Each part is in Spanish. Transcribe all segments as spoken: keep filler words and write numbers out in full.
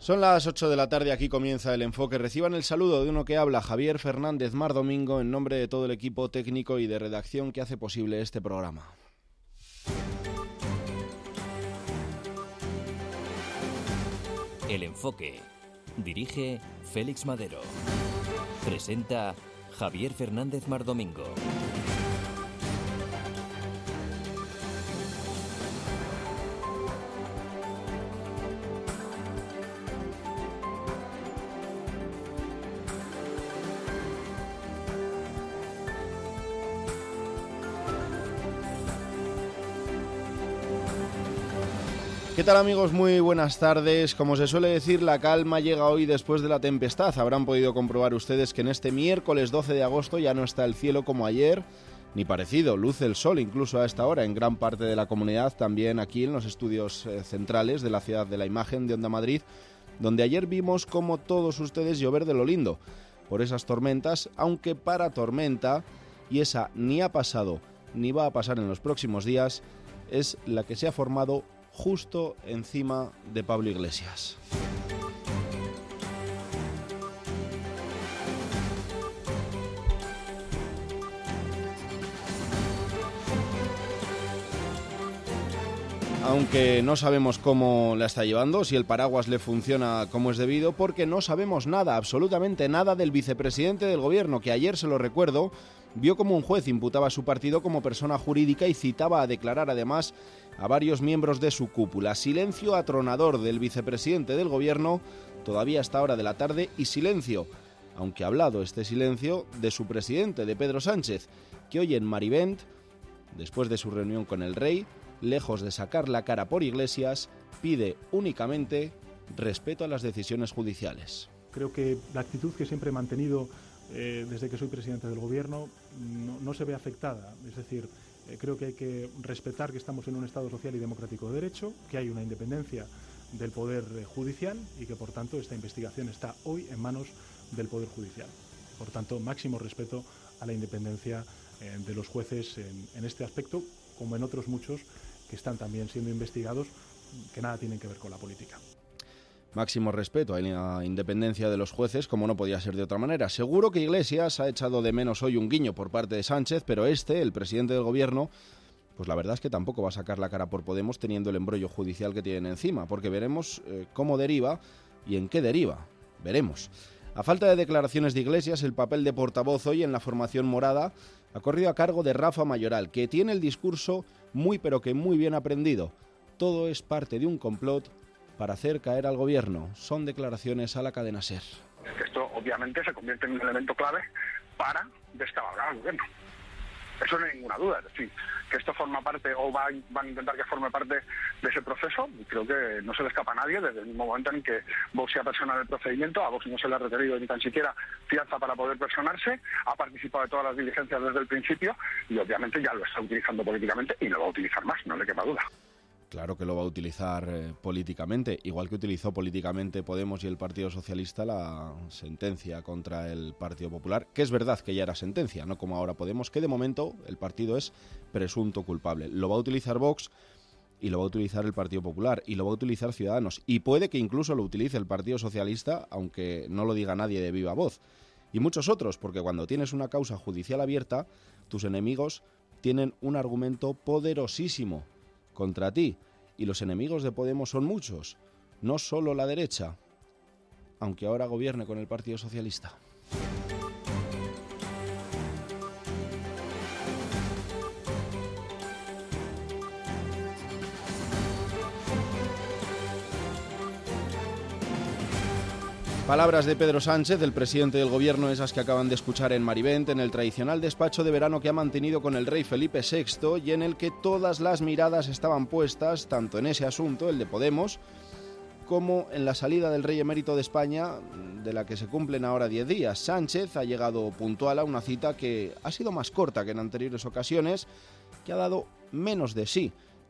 Son las ocho de la tarde, aquí comienza El Enfoque. Reciban el saludo de uno que habla, Javier Fernández Mardomingo, en nombre de todo el equipo técnico y de redacción que hace posible este programa. El Enfoque. Dirige Félix Madero. Presenta Javier Fernández Mardomingo. ¿Qué tal, amigos? Muy buenas tardes. Como se suele decir, la calma llega hoy después de la tempestad. Habrán podido comprobar ustedes que en este miércoles doce de agosto ya no está el cielo como ayer, ni parecido. Luce el sol incluso a esta hora en gran parte de la comunidad, también aquí en los estudios eh, centrales de la Ciudad de la Imagen de Onda Madrid, donde ayer vimos como todos ustedes llover de lo lindo por esas tormentas, aunque para tormenta, y esa ni ha pasado ni va a pasar en los próximos días, es la que se ha formado justo encima de Pablo Iglesias. Aunque no sabemos cómo la está llevando, si el paraguas le funciona como es debido, porque no sabemos nada, absolutamente nada del vicepresidente del gobierno, que ayer, se lo recuerdo, vio como un juez imputaba a su partido como persona jurídica y citaba a declarar además a varios miembros de su cúpula. Silencio atronador del vicepresidente del gobierno todavía a esta hora de la tarde, y silencio, aunque ha hablado este silencio, de su presidente, de Pedro Sánchez, que hoy en Marivent, después de su reunión con el rey, lejos de sacar la cara por Iglesias, pide únicamente respeto a las decisiones judiciales. Creo que la actitud que siempre he mantenido eh, desde que soy presidente del gobierno no, no se ve afectada. Es decir, eh, creo que hay que respetar que estamos en un Estado social y democrático de derecho, que hay una independencia del Poder Judicial y que, por tanto, esta investigación está hoy en manos del Poder Judicial. Por tanto, máximo respeto a la independencia eh, de los jueces en, en este aspecto, como en otros muchos que están también siendo investigados, que nada tienen que ver con la política. Máximo respeto a la independencia de los jueces, como no podía ser de otra manera. Seguro que Iglesias ha echado de menos hoy un guiño por parte de Sánchez, pero este, el presidente del gobierno, pues la verdad es que tampoco va a sacar la cara por Podemos teniendo el embrollo judicial que tienen encima, porque veremos eh, cómo deriva y en qué deriva. Veremos. A falta de declaraciones de Iglesias, el papel de portavoz hoy en la formación morada ha corrido a cargo de Rafa Mayoral, que tiene el discurso muy pero que muy bien aprendido. Todo es parte de un complot para hacer caer al gobierno. Son declaraciones a la cadena SER. Esto obviamente se convierte en un elemento clave para descabalgar al gobierno. Eso no hay ninguna duda. Es decir, que esto forma parte o va, van a intentar que forme parte de ese proceso, y creo que no se le escapa a nadie. Desde el mismo momento en que Vox se ha personado el procedimiento, a Vox no se le ha requerido ni tan siquiera fianza para poder personarse, ha participado de todas las diligencias desde el principio y obviamente ya lo está utilizando políticamente y lo va a utilizar más, no le quepa duda. Claro que lo va a utilizar eh, políticamente, igual que utilizó políticamente Podemos y el Partido Socialista la sentencia contra el Partido Popular, que es verdad que ya era sentencia, no como ahora Podemos, que de momento el partido es presunto culpable. Lo va a utilizar Vox y lo va a utilizar el Partido Popular y lo va a utilizar Ciudadanos, y puede que incluso lo utilice el Partido Socialista, aunque no lo diga nadie de viva voz, y muchos otros, porque cuando tienes una causa judicial abierta, tus enemigos tienen un argumento poderosísimo contra ti, y los enemigos de Podemos son muchos, no solo la derecha, aunque ahora gobierne con el Partido Socialista. Palabras de Pedro Sánchez, del presidente del gobierno, esas que acaban de escuchar en Marivent, en el tradicional despacho de verano que ha mantenido con el rey Felipe sexto y en el que todas las miradas estaban puestas, tanto en ese asunto, el de Podemos, como en la salida del rey emérito de España, de la que se cumplen ahora diez días. Sánchez ha llegado puntual a una cita que ha sido más corta que en anteriores ocasiones, que ha dado menos de sí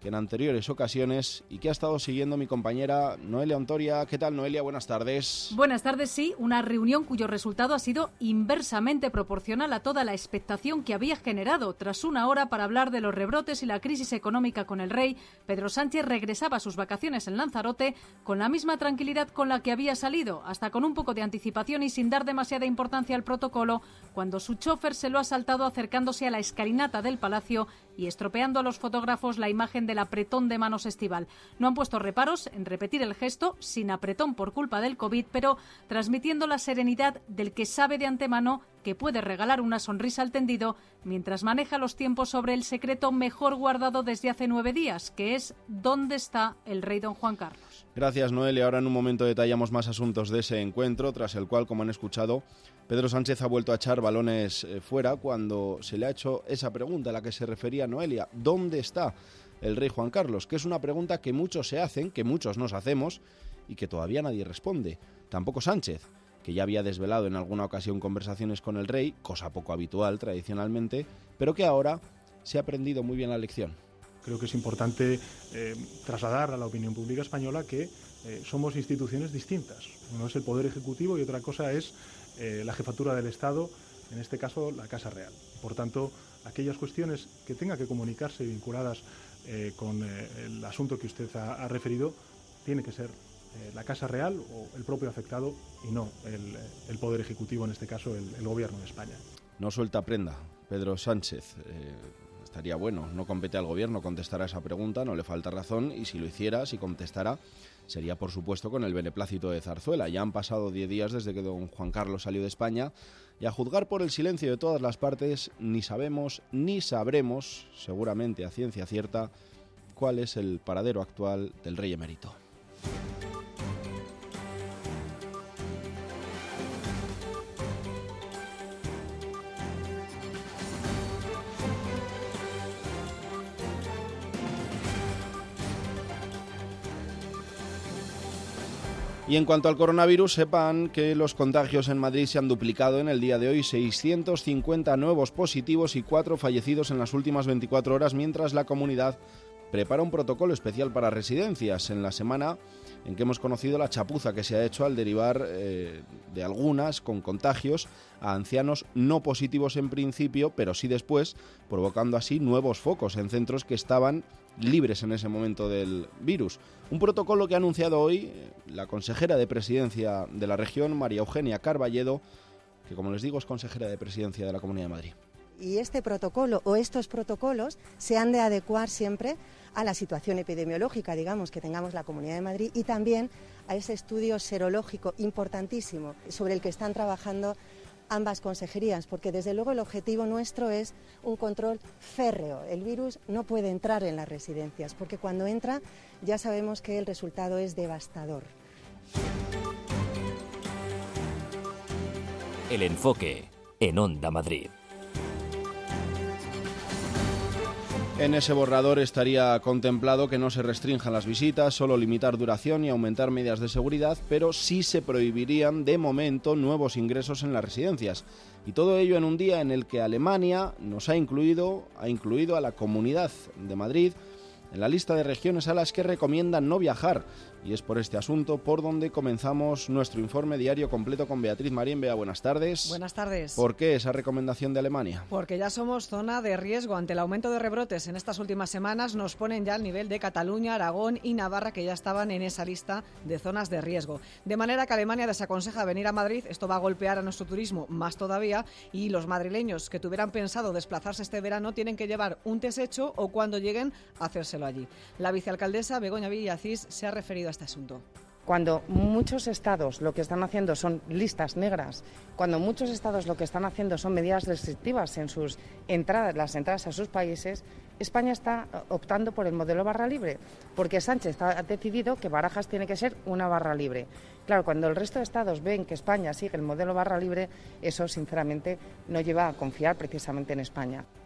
que en anteriores ocasiones y que ha estado siguiendo mi compañera Noelia Ontoria. ¿Qué tal, Noelia? Buenas tardes. Buenas tardes, sí. Una reunión cuyo resultado ha sido inversamente proporcional a toda la expectación que había generado. Tras una hora para hablar de los rebrotes y la crisis económica con el rey, Pedro Sánchez regresaba a sus vacaciones en Lanzarote con la misma tranquilidad con la que había salido, hasta con un poco de anticipación y sin dar demasiada importancia al protocolo, cuando su chofer se lo ha saltado acercándose a la escalinata del Palacio y estropeando a los fotógrafos la imagen del apretón de manos estival. No han puesto reparos en repetir el gesto, sin apretón por culpa del COVID, pero transmitiendo la serenidad del que sabe de antemano que puede regalar una sonrisa al tendido mientras maneja los tiempos sobre el secreto mejor guardado desde hace nueve días, que es ¿dónde está el rey don Juan Carlos? Gracias, Noel. Y ahora en un momento detallamos más asuntos de ese encuentro, tras el cual, como han escuchado, Pedro Sánchez ha vuelto a echar balones fuera cuando se le ha hecho esa pregunta a la que se refería Noelia. ¿Dónde está el rey Juan Carlos? Que es una pregunta que muchos se hacen, que muchos nos hacemos y que todavía nadie responde. Tampoco Sánchez, que ya había desvelado en alguna ocasión conversaciones con el rey, cosa poco habitual tradicionalmente, pero que ahora se ha aprendido muy bien la lección. Creo que es importante eh, trasladar a la opinión pública española que eh, somos instituciones distintas. Uno es el Poder Ejecutivo y otra cosa es eh, la Jefatura del Estado, en este caso la Casa Real. Por tanto, aquellas cuestiones que tenga que comunicarse vinculadas eh, con eh, el asunto que usted ha, ha referido, tiene que ser eh, la Casa Real o el propio afectado y no el, el Poder Ejecutivo, en este caso el, el Gobierno de España. No suelta prenda, Pedro Sánchez. Eh... Estaría bueno, no compete al Gobierno contestar a esa pregunta, no le falta razón, y si lo hiciera, si contestara, sería por supuesto con el beneplácito de Zarzuela. Ya han pasado diez días desde que don Juan Carlos salió de España y a juzgar por el silencio de todas las partes, ni sabemos ni sabremos, seguramente a ciencia cierta, cuál es el paradero actual del rey emérito. Y en cuanto al coronavirus, sepan que los contagios en Madrid se han duplicado en el día de hoy, seiscientos cincuenta nuevos positivos y cuatro fallecidos en las últimas veinticuatro horas, mientras la comunidad prepara un protocolo especial para residencias en la semana en que hemos conocido la chapuza que se ha hecho al derivar eh, de algunas con contagios a ancianos no positivos en principio, pero sí después, provocando así nuevos focos en centros que estaban libres en ese momento del virus. Un protocolo que ha anunciado hoy la consejera de Presidencia de la región, María Eugenia Carballedo, que como les digo es consejera de Presidencia de la Comunidad de Madrid. Y este protocolo o estos protocolos se han de adecuar siempre a la situación epidemiológica, digamos, que tengamos la Comunidad de Madrid y también a ese estudio serológico importantísimo sobre el que están trabajando ambas consejerías, porque desde luego el objetivo nuestro es un control férreo. El virus no puede entrar en las residencias, porque cuando entra ya sabemos que el resultado es devastador. El enfoque en Onda Madrid. En ese borrador estaría contemplado que no se restrinjan las visitas, solo limitar duración y aumentar medidas de seguridad, pero sí se prohibirían de momento nuevos ingresos en las residencias. Y todo ello en un día en el que Alemania nos ha incluido, ha incluido a la Comunidad de Madrid en la lista de regiones a las que recomiendan no viajar. Y es por este asunto por donde comenzamos nuestro informe diario completo con Beatriz Marín. Bea, buenas tardes. Buenas tardes. ¿Por qué esa recomendación de Alemania? Porque ya somos zona de riesgo. Ante el aumento de rebrotes en estas últimas semanas nos ponen ya al nivel de Cataluña, Aragón y Navarra, que ya estaban en esa lista de zonas de riesgo. De manera que Alemania desaconseja venir a Madrid. Esto va a golpear a nuestro turismo más todavía, y los madrileños que tuvieran pensado desplazarse este verano tienen que llevar un test hecho o cuando lleguen a hacérselo allí. La vicealcaldesa Begoña Villacís se ha referido a este asunto. Cuando muchos estados lo que están haciendo son listas negras, cuando muchos estados lo que están haciendo son medidas restrictivas en sus entradas, las entradas a sus países, España está optando por el modelo barra libre, porque Sánchez ha decidido que Barajas tiene que ser una barra libre. Claro, cuando el resto de estados ven que España sigue el modelo barra libre, eso sinceramente no lleva a confiar precisamente en España.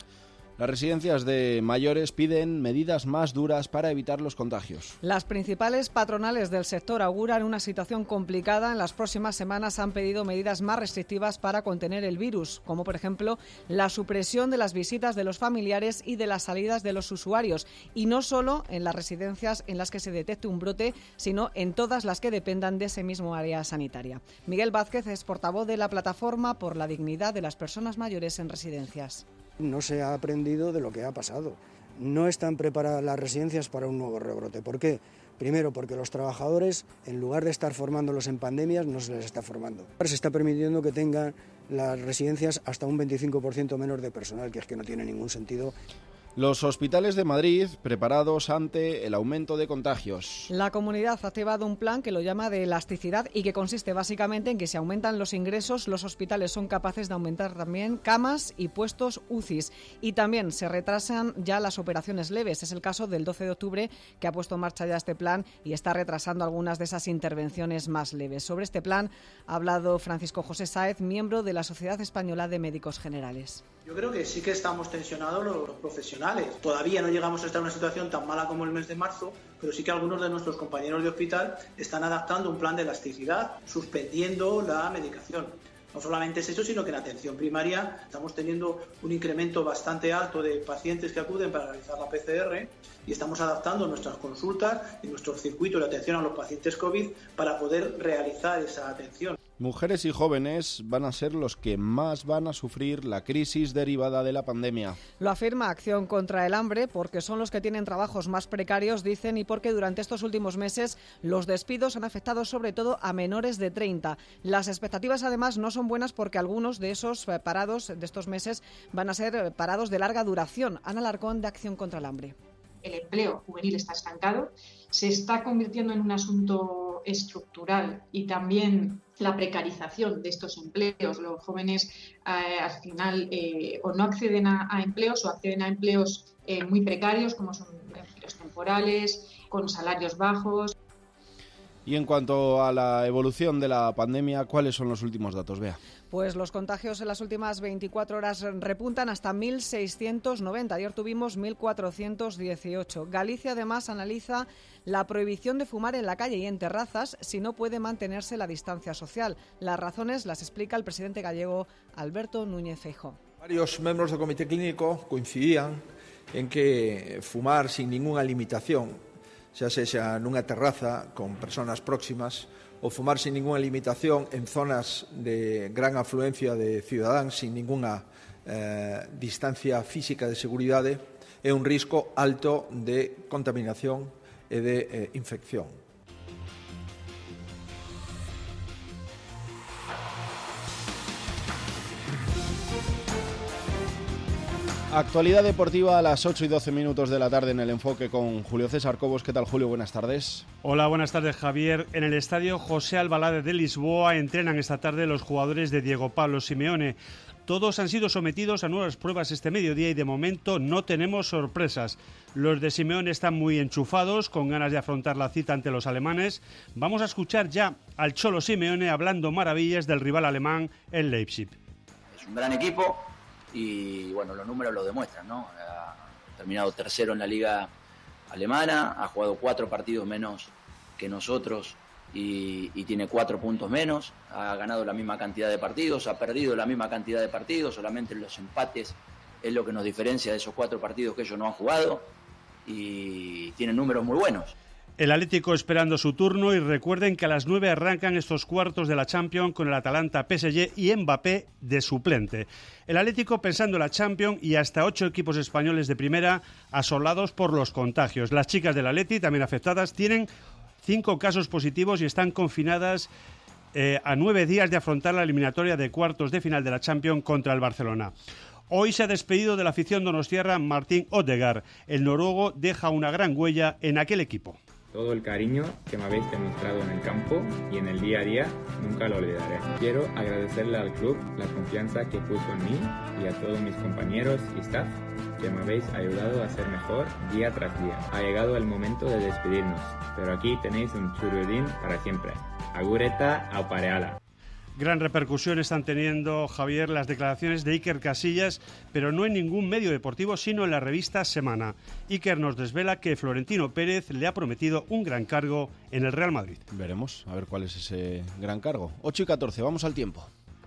Las residencias de mayores piden medidas más duras para evitar los contagios. Las principales patronales del sector auguran una situación complicada. En las próximas semanas han pedido medidas más restrictivas para contener el virus, como por ejemplo la supresión de las visitas de los familiares y de las salidas de los usuarios. Y no solo en las residencias en las que se detecte un brote, sino en todas las que dependan de ese mismo área sanitaria. Miguel Vázquez es portavoz de la Plataforma por la Dignidad de las Personas Mayores en Residencias. No se ha aprendido de lo que ha pasado. No están preparadas las residencias para un nuevo rebrote. ¿Por qué? Primero, porque los trabajadores, en lugar de estar formándolos en pandemias, no se les está formando. Se está permitiendo que tengan las residencias hasta un veinticinco por ciento menos de personal, que es que no tiene ningún sentido. Los hospitales de Madrid preparados ante el aumento de contagios. La comunidad ha activado un plan que lo llama de elasticidad y que consiste básicamente en que si aumentan los ingresos, los hospitales son capaces de aumentar también camas y puestos U C Is. Y también se retrasan ya las operaciones leves. Es el caso del doce de octubre, que ha puesto en marcha ya este plan y está retrasando algunas de esas intervenciones más leves. Sobre este plan ha hablado Francisco José Sáez, miembro de la Sociedad Española de Médicos Generales. Yo creo que sí que estamos tensionados los profesionales. Todavía no llegamos a estar en una situación tan mala como el mes de marzo, pero sí que algunos de nuestros compañeros de hospital están adaptando un plan de elasticidad, suspendiendo la medicación. No solamente es eso, sino que en atención primaria estamos teniendo un incremento bastante alto de pacientes que acuden para realizar la P C R y estamos adaptando nuestras consultas y nuestro circuito de atención a los pacientes COVID para poder realizar esa atención. Mujeres y jóvenes van a ser los que más van a sufrir la crisis derivada de la pandemia. Lo afirma Acción contra el Hambre, porque son los que tienen trabajos más precarios, dicen, y porque durante estos últimos meses los despidos han afectado sobre todo a menores de treinta. Las expectativas, además, no son buenas porque algunos de esos parados de estos meses van a ser parados de larga duración. Ana Larcón, de Acción contra el Hambre. El empleo juvenil está estancado, se está convirtiendo en un asunto estructural y también la precarización de estos empleos. Los jóvenes eh, al final eh, o no acceden a, a empleos o acceden a empleos eh, muy precarios, como son empleos temporales, con salarios bajos. Y en cuanto a la evolución de la pandemia, ¿cuáles son los últimos datos, Bea? Pues los contagios en las últimas veinticuatro horas repuntan hasta mil seiscientos noventa. Ayer tuvimos mil cuatrocientos dieciocho. Galicia además analiza la prohibición de fumar en la calle y en terrazas si no puede mantenerse la distancia social. Las razones las explica el presidente gallego Alberto Núñez Feijóo. Varios miembros del comité clínico coincidían en que fumar sin ninguna limitación, xa sexa nunha terraza con persoas próximas ou fumar sin ninguna limitación en zonas de gran afluencia de cidadáns sin ninguna eh, distancia física de seguridade, é un risco alto de contaminación e de eh, infección. Actualidad deportiva a las ocho y doce minutos de la tarde en el Enfoque con Julio César Cobos. ¿Qué tal, Julio? Buenas tardes. Hola, buenas tardes, Javier. En el estadio José Albalade de Lisboa entrenan esta tarde los jugadores de Diego Pablo Simeone. Todos han sido sometidos a nuevas pruebas este mediodía y de momento no tenemos sorpresas. Los de Simeone están muy enchufados, con ganas de afrontar la cita ante los alemanes. Vamos a escuchar ya al Cholo Simeone hablando maravillas del rival alemán en Leipzig. Es un gran equipo. Y bueno, los números lo demuestran, ¿no? Ha terminado tercero en la liga alemana, ha jugado cuatro partidos menos que nosotros y, y tiene cuatro puntos menos, ha ganado la misma cantidad de partidos, ha perdido la misma cantidad de partidos, solamente los empates es lo que nos diferencia de esos cuatro partidos que ellos no han jugado y tienen números muy buenos. El Atlético esperando su turno y recuerden que a las nueve arrancan estos cuartos de la Champions con el Atalanta, P S G y Mbappé de suplente. El Atlético pensando en la Champions y hasta ocho equipos españoles de primera asolados por los contagios. Las chicas del Atleti, también afectadas, tienen cinco casos positivos y están confinadas eh, a nueve días de afrontar la eliminatoria de cuartos de final de la Champions contra el Barcelona. Hoy se ha despedido de la afición donostiarra Martín Odegaard. El noruego deja una gran huella en aquel equipo. Todo el cariño que me habéis demostrado en el campo y en el día a día nunca lo olvidaré. Quiero agradecerle al club la confianza que puso en mí y a todos mis compañeros y staff que me habéis ayudado a ser mejor día tras día. Ha llegado el momento de despedirnos, pero aquí tenéis un churudín para siempre. Agureta au pareala. Gran repercusión están teniendo, Javier, las declaraciones de Iker Casillas, pero no en ningún medio deportivo, sino en la revista Semana. Iker nos desvela que Florentino Pérez le ha prometido un gran cargo en el Real Madrid. Veremos, a ver cuál es ese gran cargo. ocho y catorce, vamos al tiempo.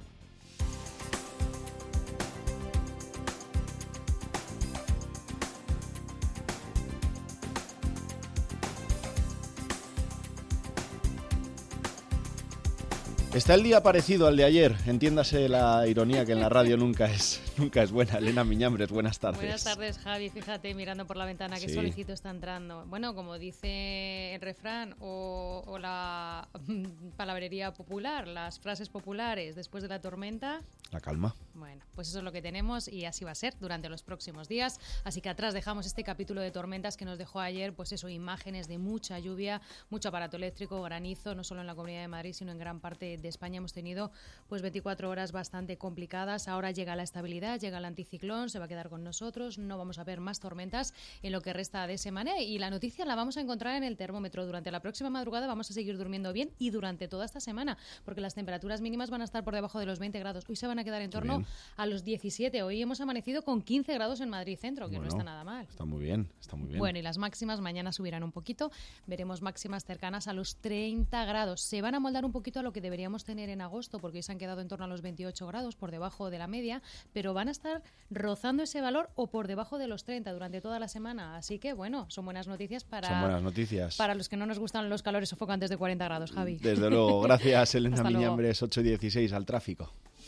Está el día parecido al de ayer, entiéndase la ironía que en la radio nunca es nunca es buena. Elena Miñambres, buenas tardes. Buenas tardes, Javi. Fíjate, mirando por la ventana, qué sí. solecito está entrando. Bueno, como dice el refrán o, o la palabrería popular, las frases populares, después de la tormenta... La calma. Bueno, pues eso es lo que tenemos y así va a ser durante los próximos días. Así que atrás dejamos este capítulo de tormentas que nos dejó ayer, pues eso, imágenes de mucha lluvia, mucho aparato eléctrico, granizo, no solo en la Comunidad de Madrid, sino en gran parte de España. Hemos tenido pues veinticuatro horas bastante complicadas. Ahora llega la estabilidad, llega el anticiclón, se va a quedar con nosotros, no vamos a ver más tormentas en lo que resta de semana y la noticia la vamos a encontrar en el termómetro. Durante la próxima madrugada vamos a seguir durmiendo bien y durante toda esta semana, porque las temperaturas mínimas van a estar por debajo de los veinte grados. Hoy se van a quedar en torno bien. a los diecisiete. Hoy hemos amanecido con quince grados en Madrid Centro, que bueno, no está nada mal. Está muy bien, está muy bien. Bueno, y las máximas mañana subirán un poquito. Veremos máximas cercanas a los treinta grados. Se van a moldar un poquito a lo que deberíamos tener en agosto, porque hoy se han quedado en torno a los veintiocho grados, por debajo de la media, pero van a estar rozando ese valor o por debajo de los treinta durante toda la semana. Así que, bueno, son buenas noticias para, son buenas noticias. para los que no nos gustan los calores sofocantes de cuarenta grados, Javi. Desde luego. Gracias, Elena Miñambres. ocho y dieciséis al tráfico.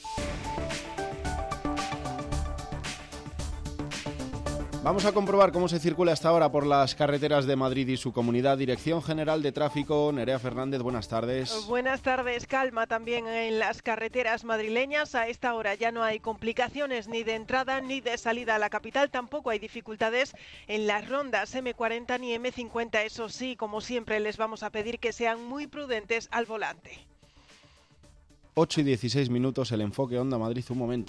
Vamos a comprobar cómo se circula hasta ahora por las carreteras de Madrid y su comunidad. Dirección General de Tráfico, Nerea Fernández, buenas tardes. Buenas tardes, calma también en las carreteras madrileñas. A esta hora ya no hay complicaciones ni de entrada ni de salida a la capital. Tampoco hay dificultades en las rondas eme cuarenta ni eme cincuenta. Eso sí, como siempre, les vamos a pedir que sean muy prudentes al volante. ocho y dieciséis minutos, el enfoque Onda Madrid, un momento.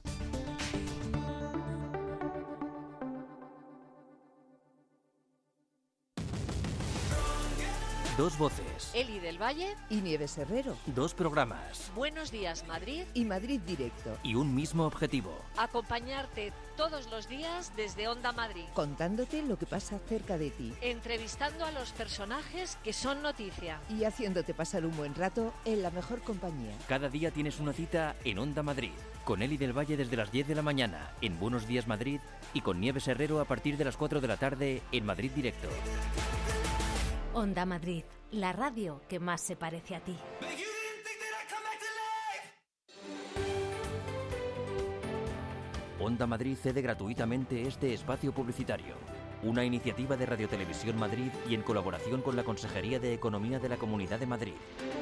Dos voces. Eli del Valle y Nieves Herrero. Dos programas. Buenos días, Madrid. Y Madrid Directo. Y un mismo objetivo. Acompañarte todos los días desde Onda Madrid. Contándote lo que pasa cerca de ti. Entrevistando a los personajes que son noticia. Y haciéndote pasar un buen rato en la mejor compañía. Cada día tienes una cita en Onda Madrid. Con Eli del Valle desde las diez de la mañana en Buenos Días Madrid. Y con Nieves Herrero a partir de las cuatro de la tarde en Madrid Directo. Onda Madrid, la radio que más se parece a ti. Onda Madrid cede gratuitamente este espacio publicitario. Una iniciativa de Radio Televisión Madrid y en colaboración con la Consejería de Economía de la Comunidad de Madrid.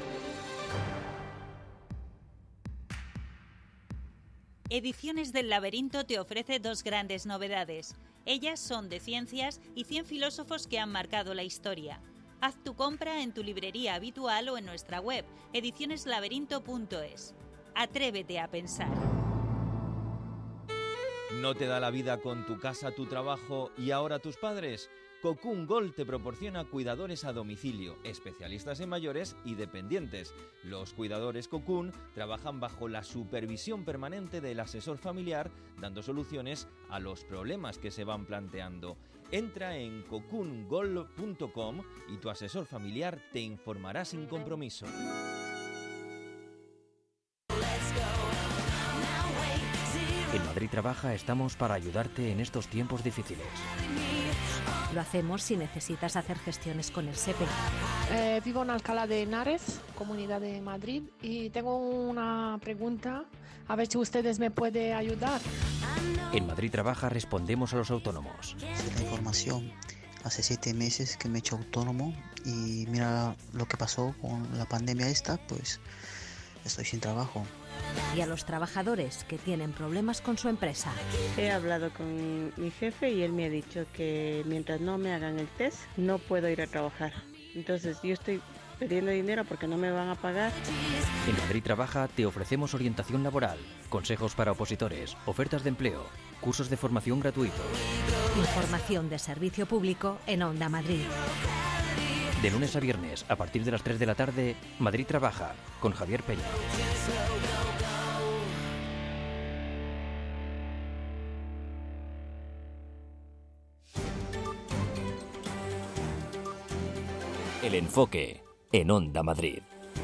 Ediciones del Laberinto te ofrece dos grandes novedades. Ellas son de ciencias y cien filósofos que han marcado la historia. Haz tu compra en tu librería habitual o en nuestra web, ediciones laberinto punto es. Atrévete a pensar. ¿No te da la vida con tu casa, tu trabajo y ahora tus padres? Cocoon Gold te proporciona cuidadores a domicilio, especialistas en mayores y dependientes. Los cuidadores Cocoon trabajan bajo la supervisión permanente del asesor familiar, dando soluciones a los problemas que se van planteando. Entra en cocoon gold punto com y tu asesor familiar te informará sin compromiso. En Madrid Trabaja estamos para ayudarte en estos tiempos difíciles. Lo hacemos si necesitas hacer gestiones con el SEPE. Eh, vivo en Alcalá de Henares, Comunidad de Madrid, y tengo una pregunta, a ver si ustedes me pueden ayudar. En Madrid Trabaja respondemos a los autónomos. La información. Hace siete meses que me he hecho autónomo y mira lo que pasó con la pandemia esta, pues estoy sin trabajo. Y a los trabajadores que tienen problemas con su empresa. He hablado con mi jefe y él me ha dicho que mientras no me hagan el test no puedo ir a trabajar. Entonces yo estoy pidiendo dinero porque no me van a pagar. En Madrid Trabaja te ofrecemos orientación laboral, consejos para opositores, ofertas de empleo, cursos de formación gratuitos. Información de servicio público en Onda Madrid. De lunes a viernes, a partir de las tres de la tarde, Madrid Trabaja, con Javier Peña. El enfoque en Onda Madrid.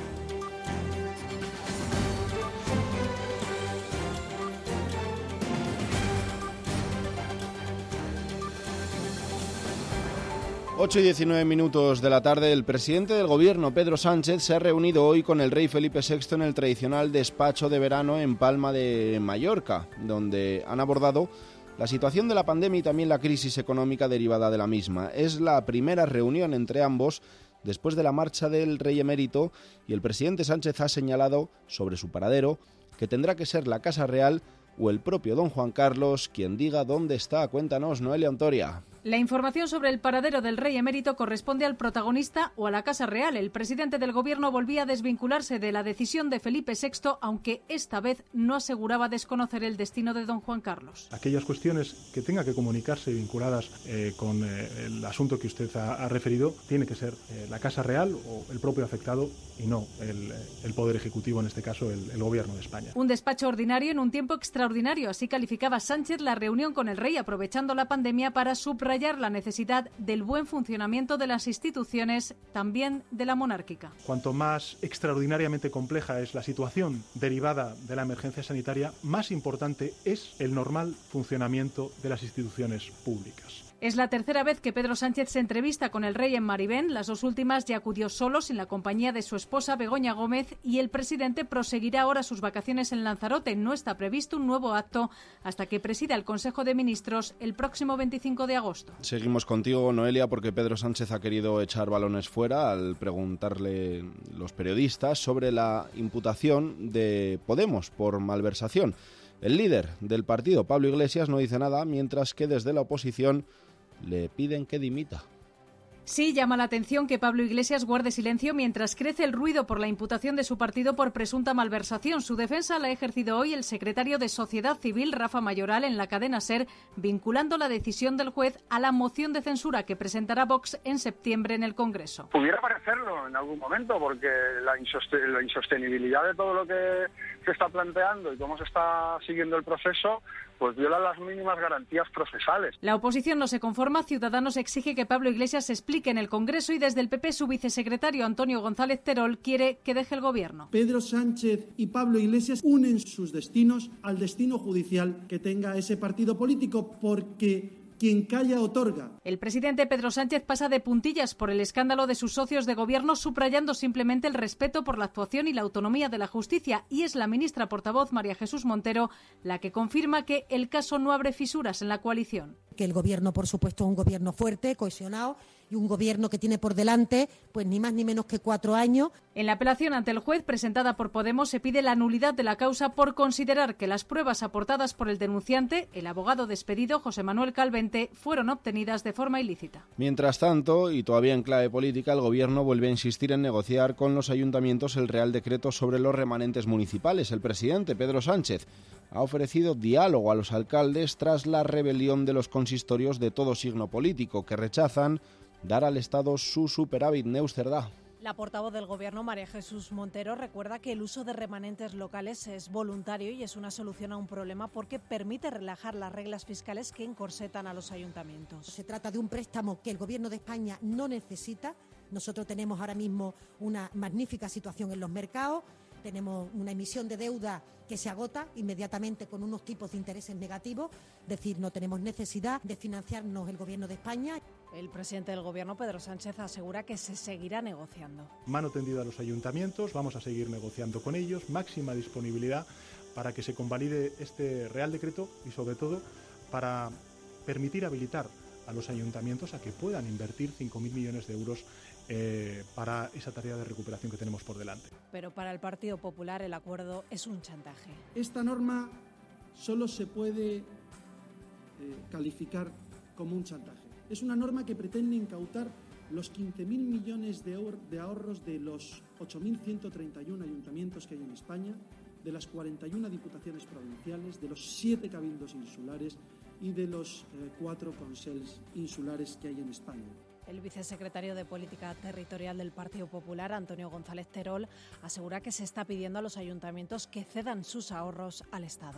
ocho y diecinueve minutos de la tarde, el presidente del Gobierno, Pedro Sánchez, se ha reunido hoy con el rey Felipe sexto en el tradicional despacho de verano en Palma de Mallorca, donde han abordado la situación de la pandemia y también la crisis económica derivada de la misma. Es la primera reunión entre ambos después de la marcha del rey emérito y el presidente Sánchez ha señalado sobre su paradero que tendrá que ser la Casa Real o el propio don Juan Carlos quien diga dónde está. Cuéntanos, Noelia Ontoria. La información sobre el paradero del rey emérito corresponde al protagonista o a la Casa Real. El presidente del Gobierno volvía a desvincularse de la decisión de Felipe sexto, aunque esta vez no aseguraba desconocer el destino de don Juan Carlos. Aquellas cuestiones que tenga que comunicarse vinculadas eh, con eh, el asunto que usted ha, ha referido, tiene que ser eh, la Casa Real o el propio afectado y no el, el Poder Ejecutivo, en este caso el, el Gobierno de España. Un despacho ordinario en un tiempo extraordinario, así calificaba Sánchez la reunión con el rey, aprovechando la pandemia para subrayar la necesidad del buen funcionamiento de las instituciones, también de la monárquica. Cuanto más extraordinariamente compleja es la situación derivada de la emergencia sanitaria, más importante es el normal funcionamiento de las instituciones públicas. Es la tercera vez que Pedro Sánchez se entrevista con el rey en Maribén. Las dos últimas ya acudió solo, sin la compañía de su esposa Begoña Gómez, y el presidente proseguirá ahora sus vacaciones en Lanzarote. No está previsto un nuevo acto hasta que presida el Consejo de Ministros el próximo veinticinco de agosto. Seguimos contigo, Noelia, porque Pedro Sánchez ha querido echar balones fuera al preguntarle los periodistas sobre la imputación de Podemos por malversación. El líder del partido, Pablo Iglesias, no dice nada, mientras que desde la oposición le piden que dimita. Sí, llama la atención que Pablo Iglesias guarde silencio mientras crece el ruido por la imputación de su partido por presunta malversación. Su defensa la ha ejercido hoy el secretario de Sociedad Civil, Rafa Mayoral, en la cadena SER, vinculando la decisión del juez a la moción de censura que presentará Vox en septiembre en el Congreso. Pudiera parecerlo en algún momento, porque la, insosten- la insostenibilidad de todo lo que se está planteando y cómo se está siguiendo el proceso, pues viola las mínimas garantías procesales. La oposición no se conforma. Ciudadanos exige que Pablo Iglesias se explique en el Congreso y desde el P P su vicesecretario Antonio González Terol quiere que deje el gobierno. Pedro Sánchez y Pablo Iglesias unen sus destinos al destino judicial que tenga ese partido político, porque quien calla otorga. El presidente Pedro Sánchez pasa de puntillas por el escándalo de sus socios de gobierno, subrayando simplemente el respeto por la actuación y la autonomía de la justicia, y es la ministra portavoz María Jesús Montero la que confirma que el caso no abre fisuras en la coalición. Que el gobierno, por supuesto, es un gobierno fuerte, cohesionado, y un gobierno que tiene por delante pues ni más ni menos que cuatro años. En la apelación ante el juez presentada por Podemos se pide la nulidad de la causa por considerar que las pruebas aportadas por el denunciante, el abogado despedido José Manuel Calvente, fueron obtenidas de forma ilícita. Mientras tanto, y todavía en clave política, el Gobierno vuelve a insistir en negociar con los ayuntamientos el Real Decreto sobre los remanentes municipales. El presidente, Pedro Sánchez, ha ofrecido diálogo a los alcaldes tras la rebelión de los consistorios de todo signo político, que rechazan dar al Estado su superávit. Neus Cerdá. La portavoz del Gobierno, María Jesús Montero, recuerda que el uso de remanentes locales es voluntario y es una solución a un problema porque permite relajar las reglas fiscales que encorsetan a los ayuntamientos. Se trata de un préstamo que el Gobierno de España no necesita. Nosotros tenemos ahora mismo una magnífica situación en los mercados. Tenemos una emisión de deuda que se agota inmediatamente con unos tipos de intereses negativos, es decir, no tenemos necesidad de financiarnos el Gobierno de España. El presidente del Gobierno, Pedro Sánchez, asegura que se seguirá negociando. Mano tendida a los ayuntamientos, vamos a seguir negociando con ellos, máxima disponibilidad para que se convalide este Real Decreto y, sobre todo, para permitir habilitar a los ayuntamientos a que puedan invertir cinco mil millones de euros Eh, para esa tarea de recuperación que tenemos por delante. Pero para el Partido Popular el acuerdo es un chantaje. Esta norma solo se puede eh, calificar como un chantaje. Es una norma que pretende incautar los quince mil millones de, ahor- de ahorros de los ocho mil ciento treinta y uno ayuntamientos que hay en España, de las cuarenta y una diputaciones provinciales, de los siete cabildos insulares y de los eh, cuatro consels insulares que hay en España. El vicesecretario de Política Territorial del Partido Popular, Antonio González Terol, asegura que se está pidiendo a los ayuntamientos que cedan sus ahorros al Estado.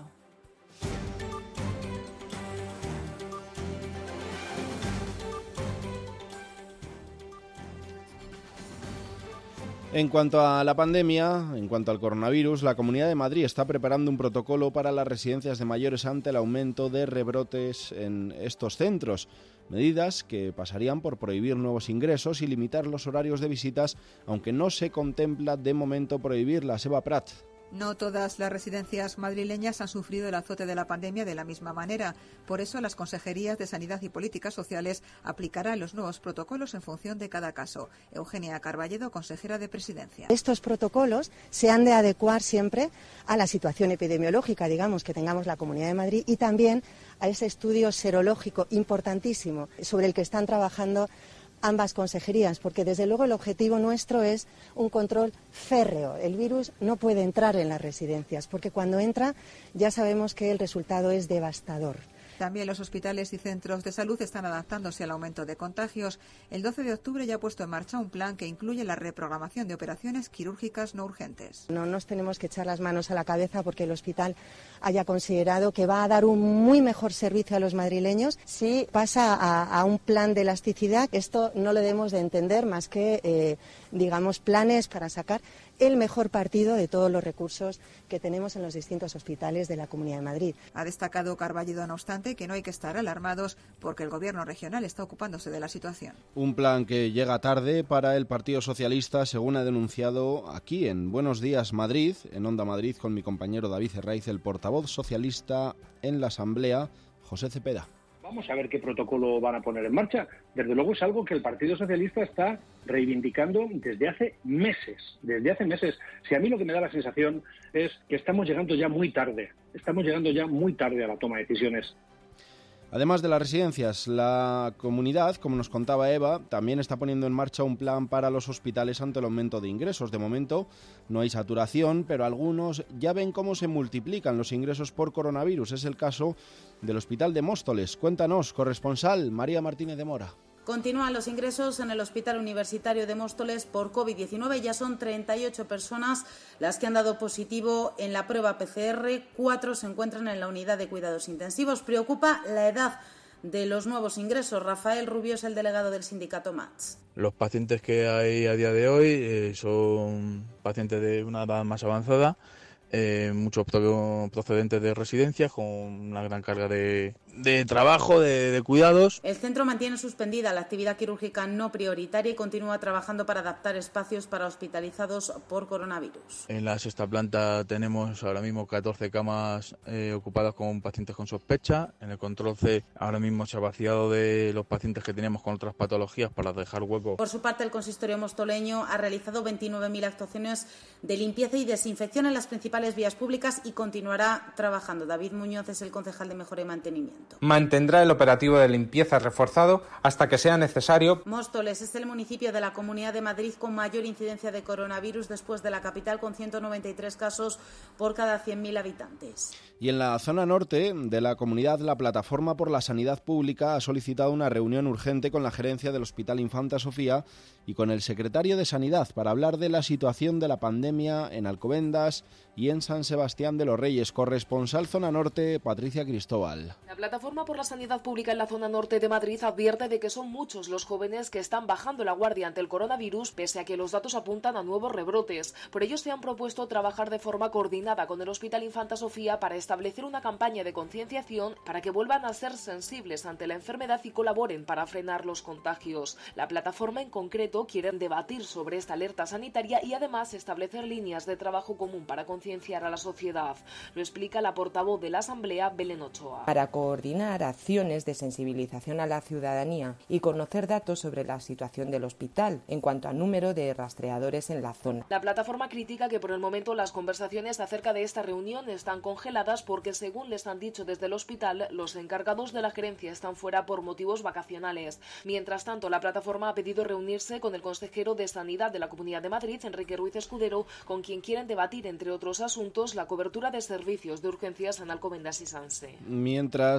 En cuanto a la pandemia, en cuanto al coronavirus, la Comunidad de Madrid está preparando un protocolo para las residencias de mayores ante el aumento de rebrotes en estos centros. Medidas que pasarían por prohibir nuevos ingresos y limitar los horarios de visitas, aunque no se contempla de momento prohibirlas. Eva Prat. No todas las residencias madrileñas han sufrido el azote de la pandemia de la misma manera. Por eso, las consejerías de Sanidad y Políticas Sociales aplicarán los nuevos protocolos en función de cada caso. Eugenia Carballedo, consejera de Presidencia. Estos protocolos se han de adecuar siempre a la situación epidemiológica, digamos, que tengamos la Comunidad de Madrid y también a ese estudio serológico importantísimo sobre el que están trabajando ambas consejerías, porque desde luego el objetivo nuestro es un control férreo. El virus no puede entrar en las residencias, porque cuando entra ya sabemos que el resultado es devastador. También los hospitales y centros de salud están adaptándose al aumento de contagios. El doce de octubre ya ha puesto en marcha un plan que incluye la reprogramación de operaciones quirúrgicas no urgentes. No nos tenemos que echar las manos a la cabeza porque el hospital haya considerado que va a dar un muy mejor servicio a los madrileños si pasa a, a un plan de elasticidad. Esto no lo debemos de entender más que, eh, digamos, planes para sacar el mejor partido de todos los recursos que tenemos en los distintos hospitales de la Comunidad de Madrid. Ha destacado Carballedo, no obstante, que no hay que estar alarmados porque el Gobierno regional está ocupándose de la situación. Un plan que llega tarde para el Partido Socialista, según ha denunciado aquí en Buenos Días Madrid, en Onda Madrid, con mi compañero David Herraiz, el portavoz socialista en la Asamblea, José Cepeda. Vamos a ver qué protocolo van a poner en marcha. Desde luego es algo que el Partido Socialista está reivindicando desde hace meses, desde hace meses. Si a mí lo que me da la sensación es que estamos llegando ya muy tarde, estamos llegando ya muy tarde a la toma de decisiones. Además de las residencias, la comunidad, como nos contaba Eva, también está poniendo en marcha un plan para los hospitales ante el aumento de ingresos. De momento no hay saturación, pero algunos ya ven cómo se multiplican los ingresos por coronavirus. Es el caso del Hospital de Móstoles. Cuéntanos, corresponsal María Martínez de Mora. Continúan los ingresos en el Hospital Universitario de Móstoles por COVID diecinueve. Ya son treinta y ocho personas las que han dado positivo en la prueba P C R. Cuatro se encuentran en la unidad de cuidados intensivos. Preocupa la edad de los nuevos ingresos. Rafael Rubio es el delegado del sindicato M A T S. Los pacientes que hay a día de hoy eh, son pacientes de una edad más avanzada, eh, muchos procedentes de residencias con una gran carga de, de trabajo, de, de cuidados. El centro mantiene suspendida la actividad quirúrgica no prioritaria y continúa trabajando para adaptar espacios para hospitalizados por coronavirus. En la sexta planta tenemos ahora mismo catorce camas eh, ocupadas con pacientes con sospecha. En el control C ahora mismo se ha vaciado de los pacientes que teníamos con otras patologías para dejar hueco. Por su parte, el consistorio mostoleño ha realizado veintinueve mil actuaciones de limpieza y desinfección en las principales vías públicas y continuará trabajando. David Muñoz es el concejal de Mejora y Mantenimiento. Mantendrá el operativo de limpieza reforzado hasta que sea necesario. Móstoles es el municipio de la Comunidad de Madrid con mayor incidencia de coronavirus después de la capital, con ciento noventa y tres casos por cada cien mil habitantes. Y en la zona norte de la comunidad, la Plataforma por la Sanidad Pública ha solicitado una reunión urgente con la gerencia del Hospital Infanta Sofía y con el secretario de Sanidad para hablar de la situación de la pandemia en Alcobendas y en San Sebastián de los Reyes. Corresponsal Zona Norte, Patricia Cristóbal. La Plataforma por la Sanidad Pública en la zona norte de Madrid advierte de que son muchos los jóvenes que están bajando la guardia ante el coronavirus, pese a que los datos apuntan a nuevos rebrotes. Por ello se han propuesto trabajar de forma coordinada con el Hospital Infanta Sofía para establecer una campaña de concienciación para que vuelvan a ser sensibles ante la enfermedad y colaboren para frenar los contagios. La plataforma en concreto quiere debatir sobre esta alerta sanitaria y además establecer líneas de trabajo común para concienciar a la sociedad. Lo explica la portavoz de la Asamblea, Belén Ochoa. Para coordinar acciones de sensibilización a la ciudadanía y conocer datos sobre la situación del hospital en cuanto al número de rastreadores en la zona. La plataforma critica que por el momento las conversaciones acerca de esta reunión están congeladas porque, según les han dicho desde el hospital, los encargados de la gerencia están fuera por motivos vacacionales. Mientras tanto, la plataforma ha pedido reunirse con el consejero de Sanidad de la Comunidad de Madrid, Enrique Ruiz Escudero, con quien quieren debatir, entre otros asuntos, la cobertura de servicios de urgencias en Alcobendas y Sanse. Mientras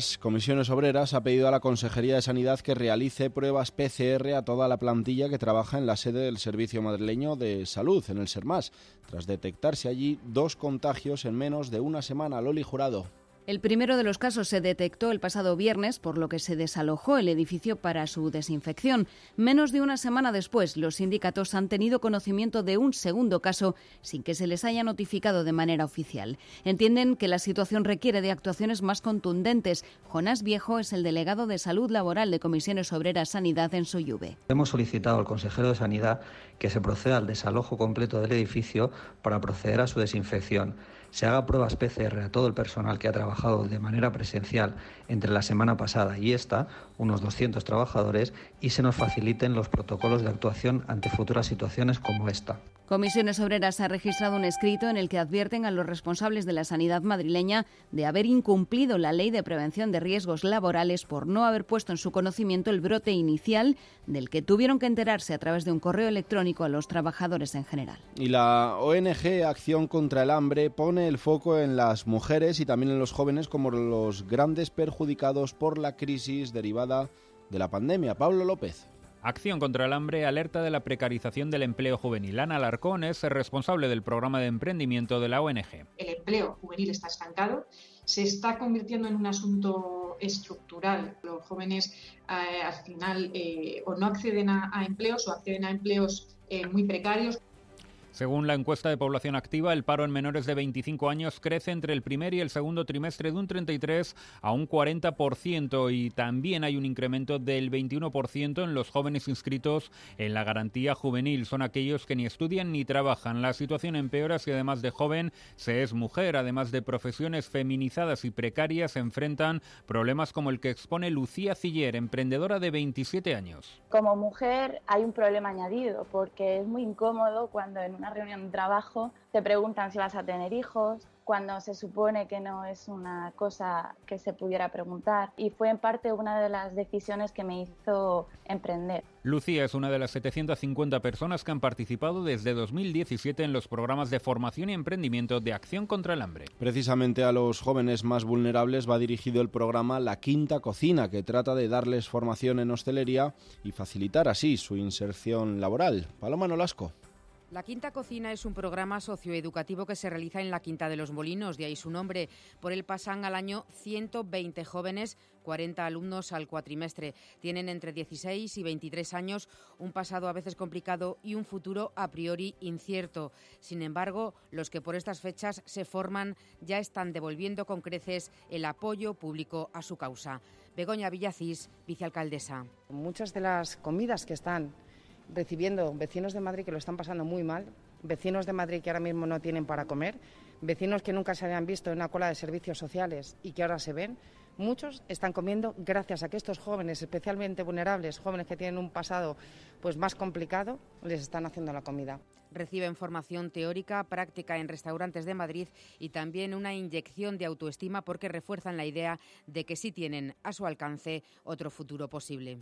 días, Comisiones Obreras ha pedido a la Consejería de Sanidad que realice pruebas P C R a toda la plantilla que trabaja en la sede del Servicio Madrileño de Salud, en el SERMAS, tras detectarse allí dos contagios en menos de una semana. Loli Jurado. El primero de los casos se detectó el pasado viernes, por lo que se desalojó el edificio para su desinfección. Menos de una semana después, los sindicatos han tenido conocimiento de un segundo caso sin que se les haya notificado de manera oficial. Entienden que la situación requiere de actuaciones más contundentes. Jonás Viejo es el delegado de Salud Laboral de Comisiones Obreras Sanidad en Soyuve. Hemos solicitado al consejero de Sanidad que se proceda al desalojo completo del edificio para proceder a su desinfección. Se haga pruebas P C R a todo el personal que ha trabajado de manera presencial entre la semana pasada y esta, unos doscientos trabajadores, y se nos faciliten los protocolos de actuación ante futuras situaciones como esta. Comisiones Obreras ha registrado un escrito en el que advierten a los responsables de la sanidad madrileña de haber incumplido la Ley de Prevención de Riesgos Laborales por no haber puesto en su conocimiento el brote inicial del que tuvieron que enterarse a través de un correo electrónico a los trabajadores en general. Y la O N G Acción contra el Hambre pone el foco en las mujeres y también en los jóvenes como los grandes perjudicados por la crisis derivada de la pandemia. Pablo López. Acción contra el Hambre alerta de la precarización del empleo juvenil. Ana Alarcón es responsable del programa de emprendimiento de la O N G. El empleo juvenil está estancado, se está convirtiendo en un asunto estructural. Los jóvenes eh, al final eh, o no acceden a, a empleos o acceden a empleos eh, muy precarios. Según la encuesta de población activa, el paro en menores de veinticinco años crece entre el primer y el segundo trimestre de un treinta y tres a un cuarenta por ciento y también hay un incremento del veintiuno por ciento en los jóvenes inscritos en la garantía juvenil. Son aquellos que ni estudian ni trabajan. La situación empeora si además de joven se es mujer. Además de profesiones feminizadas y precarias, se enfrentan problemas como el que expone Lucía Ciller, emprendedora de veintisiete años. Como mujer hay un problema añadido porque es muy incómodo cuando en una reunión de trabajo te preguntan si vas a tener hijos, cuando se supone que no es una cosa que se pudiera preguntar, y fue en parte una de las decisiones que me hizo emprender. Lucía es una de las setecientas cincuenta personas que han participado desde dos mil diecisiete en los programas de formación y emprendimiento de Acción contra el Hambre. Precisamente a los jóvenes más vulnerables va dirigido el programa La Quinta Cocina, que trata de darles formación en hostelería y facilitar así su inserción laboral. Paloma Nolasco. La Quinta Cocina es un programa socioeducativo que se realiza en la Quinta de los Molinos, de ahí su nombre. Por él pasan al año ciento veinte jóvenes, cuarenta alumnos al cuatrimestre. Tienen entre dieciséis y veintitrés años, un pasado a veces complicado y un futuro a priori incierto. Sin embargo, los que por estas fechas se forman ya están devolviendo con creces el apoyo público a su causa. Begoña Villacís, vicealcaldesa. Muchas de las comidas que están recibiendo vecinos de Madrid que lo están pasando muy mal, vecinos de Madrid que ahora mismo no tienen para comer, vecinos que nunca se habían visto en una cola de servicios sociales y que ahora se ven, muchos están comiendo gracias a que estos jóvenes, especialmente vulnerables, jóvenes que tienen un pasado pues más complicado, les están haciendo la comida. Reciben formación teórica, práctica en restaurantes de Madrid y también una inyección de autoestima porque refuerzan la idea de que sí tienen a su alcance otro futuro posible.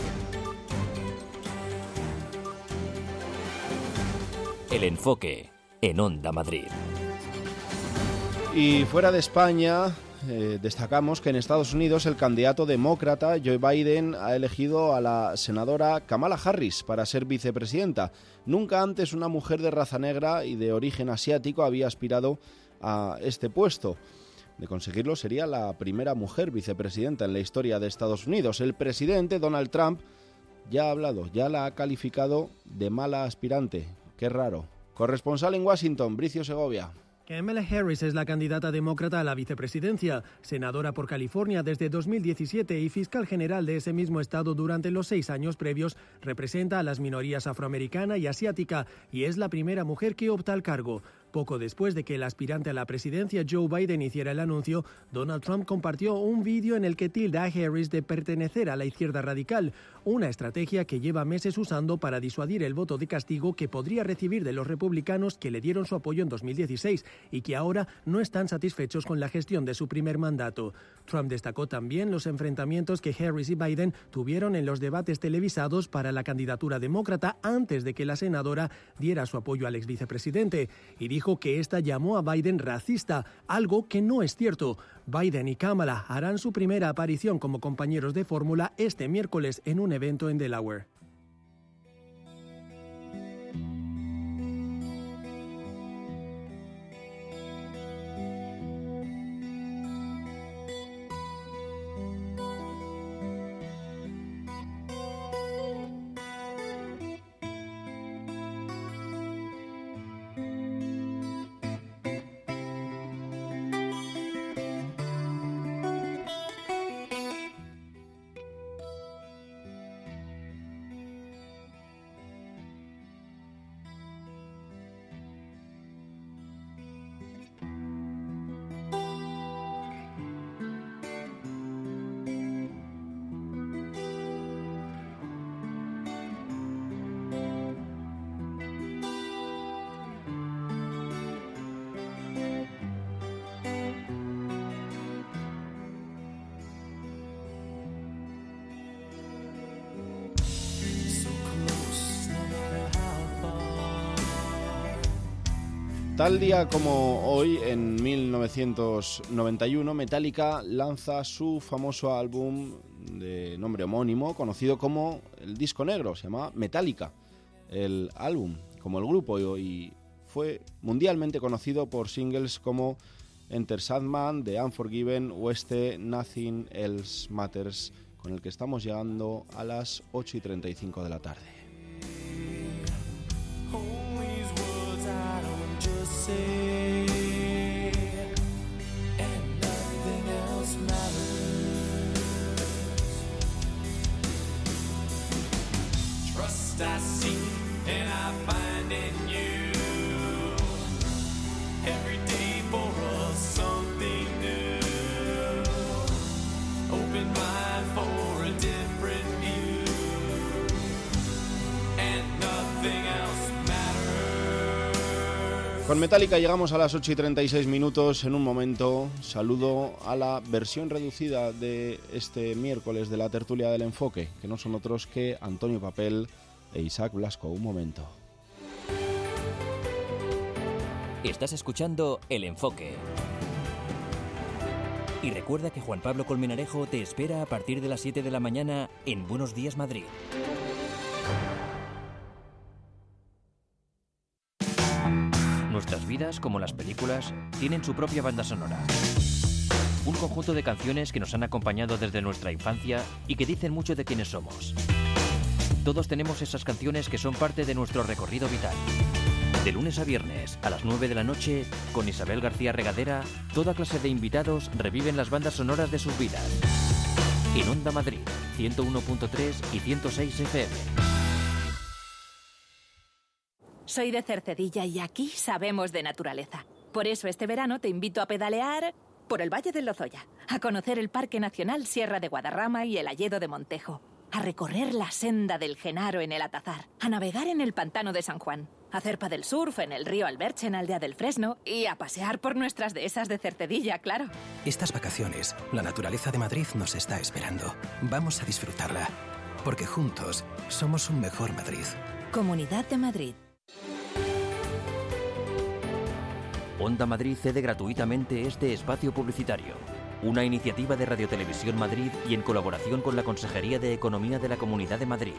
El enfoque en Onda Madrid. Y fuera de España, eh, destacamos que en Estados Unidos el candidato demócrata Joe Biden ha elegido a la senadora Kamala Harris para ser vicepresidenta. Nunca antes una mujer de raza negra y de origen asiático había aspirado a este puesto. De conseguirlo, sería la primera mujer vicepresidenta en la historia de Estados Unidos. El presidente Donald Trump ya ha hablado, ya la ha calificado de mala aspirante. Qué raro. Corresponsal en Washington, Bricio Segovia. Kamala Harris es la candidata demócrata a la vicepresidencia, senadora por California desde dos mil diecisiete y fiscal general de ese mismo estado durante los seis años previos. Representa a las minorías afroamericana y asiática y es la primera mujer que opta al cargo. Poco después de que el aspirante a la presidencia Joe Biden hiciera el anuncio, Donald Trump compartió un vídeo en el que tilda a Harris de pertenecer a la izquierda radical, una estrategia que lleva meses usando para disuadir el voto de castigo que podría recibir de los republicanos que le dieron su apoyo en dos mil dieciséis y que ahora no están satisfechos con la gestión de su primer mandato. Trump destacó también los enfrentamientos que Harris y Biden tuvieron en los debates televisados para la candidatura demócrata antes de que la senadora diera su apoyo al ex vicepresidente y dijo dijo que esta llamó a Biden racista, algo que no es cierto. Biden y Kamala harán su primera aparición como compañeros de fórmula este miércoles en un evento en Delaware. Tal día como hoy, en mil novecientos noventa y uno, Metallica lanza su famoso álbum de nombre homónimo, conocido como el Disco Negro. Se llama Metallica, el álbum, como el grupo, y fue mundialmente conocido por singles como Enter Sandman, The Unforgiven o este Nothing Else Matters, con el que estamos llegando a las ocho y treinta y cinco de la tarde. Say, and nothing else matters. Trust I seek and I find in you. Every day for us something new. Open mind for a different view. And nothing else matters. Con Metallica llegamos a las ocho y treinta y seis minutos. En un momento saludo a la versión reducida de este miércoles de la tertulia del Enfoque, que no son otros que Antonio Papel e Isaac Blasco. Un momento. Estás escuchando El Enfoque. Y recuerda que Juan Pablo Colmenarejo te espera a partir de las siete de la mañana en Buenos Días Madrid. Nuestras vidas, como las películas, tienen su propia banda sonora. Un conjunto de canciones que nos han acompañado desde nuestra infancia y que dicen mucho de quiénes somos. Todos tenemos esas canciones que son parte de nuestro recorrido vital. De lunes a viernes, a las nueve de la noche, con Isabel García Regadera, toda clase de invitados reviven las bandas sonoras de sus vidas. En Onda Madrid, ciento uno punto tres y ciento seis F M. Soy de Cercedilla y aquí sabemos de naturaleza. Por eso este verano te invito a pedalear por el Valle del Lozoya, a conocer el Parque Nacional Sierra de Guadarrama y el Hayedo de Montejo, a recorrer la senda del Genaro en el Atazar, a navegar en el Pantano de San Juan, a hacer paddle surf en el río Alberche en Aldea del Fresno y a pasear por nuestras dehesas de Cercedilla, claro. Estas vacaciones, la naturaleza de Madrid nos está esperando. Vamos a disfrutarla, porque juntos somos un mejor Madrid. Comunidad de Madrid. Onda Madrid cede gratuitamente este espacio publicitario, una iniciativa de Radio Televisión Madrid y en colaboración con la Consejería de Economía de la Comunidad de Madrid.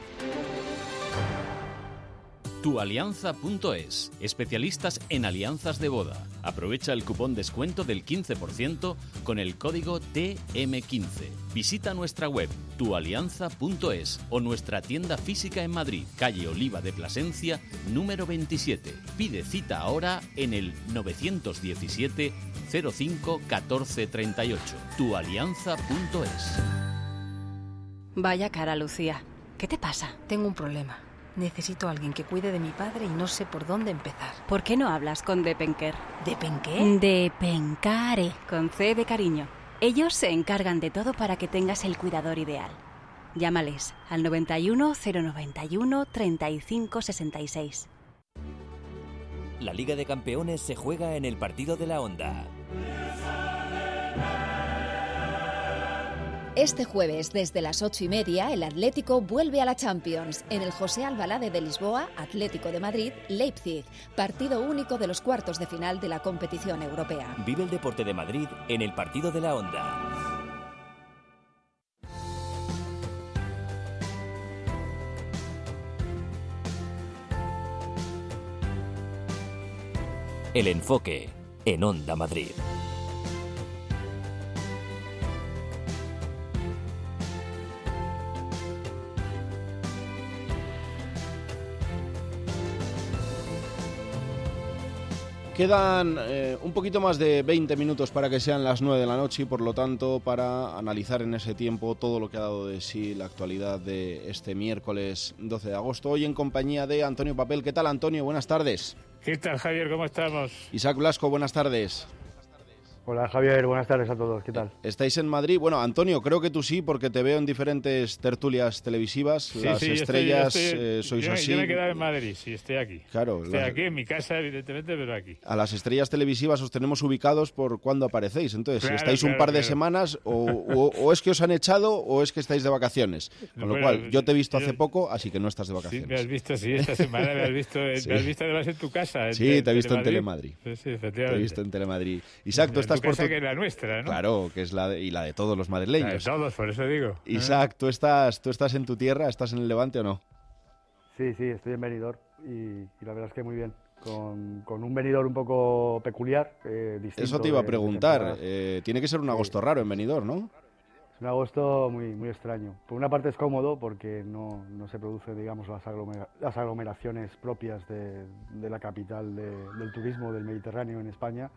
tualianza punto es, especialistas en alianzas de boda. Aprovecha el cupón descuento del quince por ciento con el código T M quince. Visita nuestra web tualianza punto es o nuestra tienda física en Madrid, calle Oliva de Plasencia, número veintisiete. Pide cita ahora en el nueve uno siete, cero cinco, uno cuatro tres ocho. tualianza punto es. Vaya cara, Lucía. ¿Qué te pasa? Tengo un problema. Necesito a alguien que cuide de mi padre y no sé por dónde empezar. ¿Por qué no hablas con Depenker? ¿Depenqué? Depencare, con C de cariño. Ellos se encargan de todo para que tengas el cuidador ideal. Llámales al noventa y uno, cero noventa y uno, treinta y cinco sesenta y seis. La Liga de Campeones se juega en el partido de la Onda. Este jueves, desde las ocho y media, el Atlético vuelve a la Champions. En el José Albalade de Lisboa, Atlético de Madrid, Leipzig. Partido único de los cuartos de final de la competición europea. Vive el deporte de Madrid en el partido de la Onda. El enfoque en Onda Madrid. Quedan eh, un poquito más de veinte minutos para que sean las nueve de la noche y por lo tanto para analizar en ese tiempo todo lo que ha dado de sí la actualidad de este miércoles doce de agosto. Hoy en compañía de Antonio Papel. ¿Qué tal, Antonio? Buenas tardes. ¿Qué tal, Javier? ¿Cómo estamos? Isaac Blasco, buenas tardes. Hola, Javier, buenas tardes a todos, ¿qué tal? ¿Estáis en Madrid? Bueno, Antonio, creo que tú sí, porque te veo en diferentes tertulias televisivas, sí, las sí, estrellas, estoy, eh, sois yo, así. Yo me he quedado en Madrid, sí, estoy aquí. Claro. Estoy las... aquí en mi casa, evidentemente, pero aquí. A las estrellas televisivas os tenemos ubicados por cuándo aparecéis, entonces, claro, si estáis claro, un par de claro. semanas, o, o, o es que os han echado, o es que estáis de vacaciones. Con lo Bueno, cual, yo te he visto yo... hace poco, así que no estás de vacaciones. Sí, me has visto, sí, esta semana me has visto, sí. me has visto además en tu casa. En, sí, en te he visto Telemadrid. en Telemadrid. Sí, sí, efectivamente. Te he visto en Telemadrid. Isaac, tú estás tu casa por tu... que es la nuestra, ¿no? Claro, que es la de, y la de todos los madrileños. La de todos, por eso digo. Isaac, ¿tú estás, ¿tú estás en tu tierra? ¿Estás en el Levante o no? Sí, sí, estoy en Benidorm y, y la verdad es que muy bien. Con, con un Benidorm un poco peculiar, eh, distinto. Eso te iba a de, preguntar. de eh, tiene que ser un agosto sí. raro en Benidorm, ¿no? Es un agosto muy, muy extraño. Por una parte es cómodo porque no, no se producen, digamos, las, aglomera, las aglomeraciones propias de, de la capital de, del turismo del Mediterráneo en España.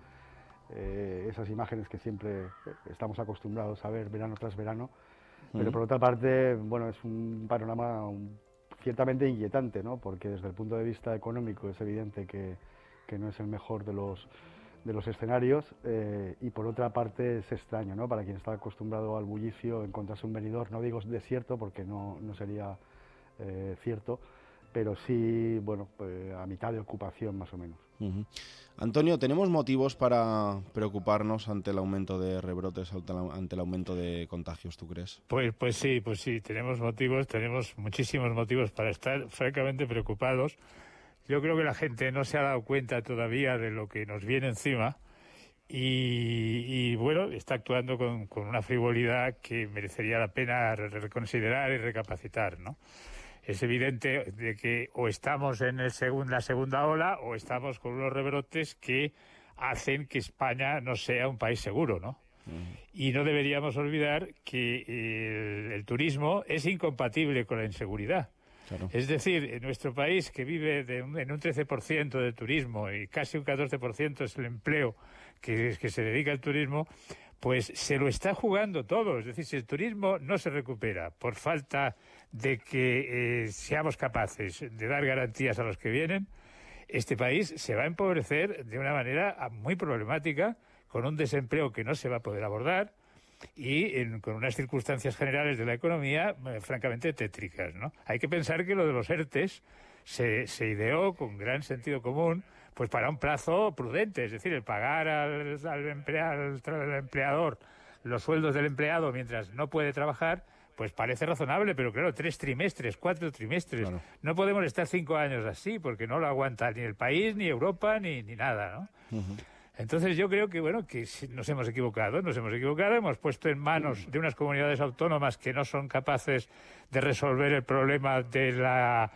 Eh, esas imágenes que siempre estamos acostumbrados a ver verano tras verano, pero uh-huh. por otra parte, bueno, es un panorama un, ciertamente inquietante, ¿no? Porque desde el punto de vista económico es evidente que, que no es el mejor de los, de los escenarios, eh, y por otra parte es extraño, ¿no? Para quien está acostumbrado al bullicio, encontrarse un Benidorm, no digo desierto porque no, no sería eh, cierto, pero sí, bueno, pues a mitad de ocupación más o menos. Uh-huh. Antonio, ¿tenemos motivos para preocuparnos ante el aumento de rebrotes, ante el aumento de contagios, tú crees? Pues, pues sí, pues sí, tenemos motivos, tenemos muchísimos motivos para estar francamente preocupados. Yo creo que la gente no se ha dado cuenta todavía de lo que nos viene encima y, y bueno, está actuando con, con una frivolidad que merecería la pena reconsiderar y recapacitar, ¿no? Es evidente de que o estamos en el segun, la segunda ola o estamos con unos rebrotes que hacen que España no sea un país seguro, ¿no? Uh-huh. Y no deberíamos olvidar que el, el turismo es incompatible con la inseguridad. Claro. Es decir, en nuestro país, que vive de un, en un trece por ciento de turismo y casi un catorce por ciento es el empleo que, que se dedica al turismo, pues se lo está jugando todo. Es decir, si el turismo no se recupera por falta de que eh, seamos capaces de dar garantías a los que vienen, este país se va a empobrecer de una manera muy problemática, con un desempleo que no se va a poder abordar y en, con unas circunstancias generales de la economía eh, francamente tétricas, ¿no? Hay que pensar que lo de los ERTES se, se ideó con gran sentido común, pues para un plazo prudente, es decir, el pagar al, al, emplea, al, al empleador los sueldos del empleado mientras no puede trabajar, pues parece razonable, pero claro, tres trimestres, cuatro trimestres. Claro. No podemos estar cinco años así, porque no lo aguanta ni el país, ni Europa, ni, ni nada, ¿no? Uh-huh. Entonces yo creo que, bueno, que nos hemos equivocado, nos hemos equivocado, hemos puesto en manos de unas comunidades autónomas que no son capaces de resolver el problema de la...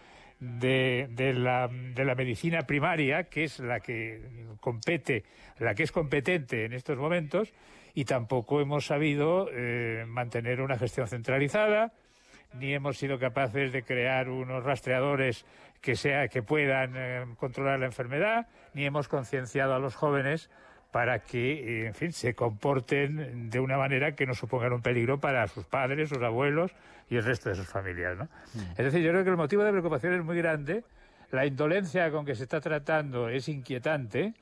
De, de, la, de la medicina primaria, que es la que compete, la que es competente en estos momentos, y tampoco hemos sabido eh, mantener una gestión centralizada, ni hemos sido capaces de crear unos rastreadores que sea que puedan eh, controlar la enfermedad, ni hemos concienciado a los jóvenes para que, en fin, se comporten de una manera que no supongan un peligro para sus padres, sus abuelos y el resto de sus familias, ¿no? Mm. Es decir, yo creo que el motivo de preocupación es muy grande, la indolencia con que se está tratando es inquietante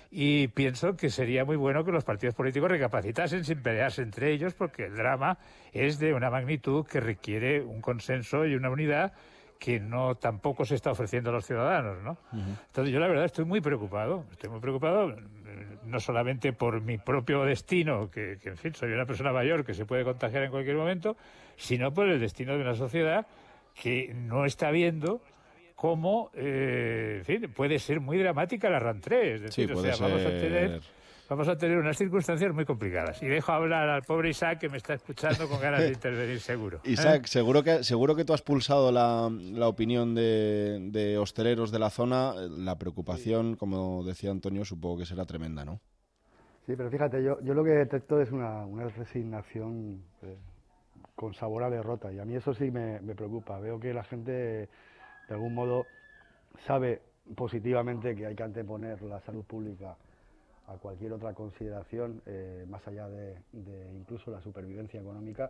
y pienso que sería muy bueno que los partidos políticos recapacitasen sin pelearse entre ellos, porque el drama es de una magnitud que requiere un consenso y una unidad que no tampoco se está ofreciendo a los ciudadanos, ¿no? Uh-huh. Entonces yo la verdad estoy muy preocupado, estoy muy preocupado no solamente por mi propio destino, que, que en fin, soy una persona mayor que se puede contagiar en cualquier momento, sino por el destino de una sociedad que no está viendo cómo, eh, en fin, puede ser muy dramática la rentrée, es decir, sí, o puede sea, vamos ser... a tener... Vamos a tener unas circunstancias muy complicadas. Y dejo hablar al pobre Isaac, que me está escuchando con ganas de intervenir seguro. Isaac, ¿eh? seguro que seguro que tú has pulsado la, la opinión de, de hosteleros de la zona. La preocupación, como decía Antonio, supongo que será tremenda, ¿no? Sí, pero fíjate, yo, yo lo que detecto es una, una resignación eh, con sabor a derrota. Y a mí eso sí me, me preocupa. Veo que la gente, de algún modo, sabe positivamente que hay que anteponer la salud pública a cualquier otra consideración, eh, más allá de, de incluso la supervivencia económica,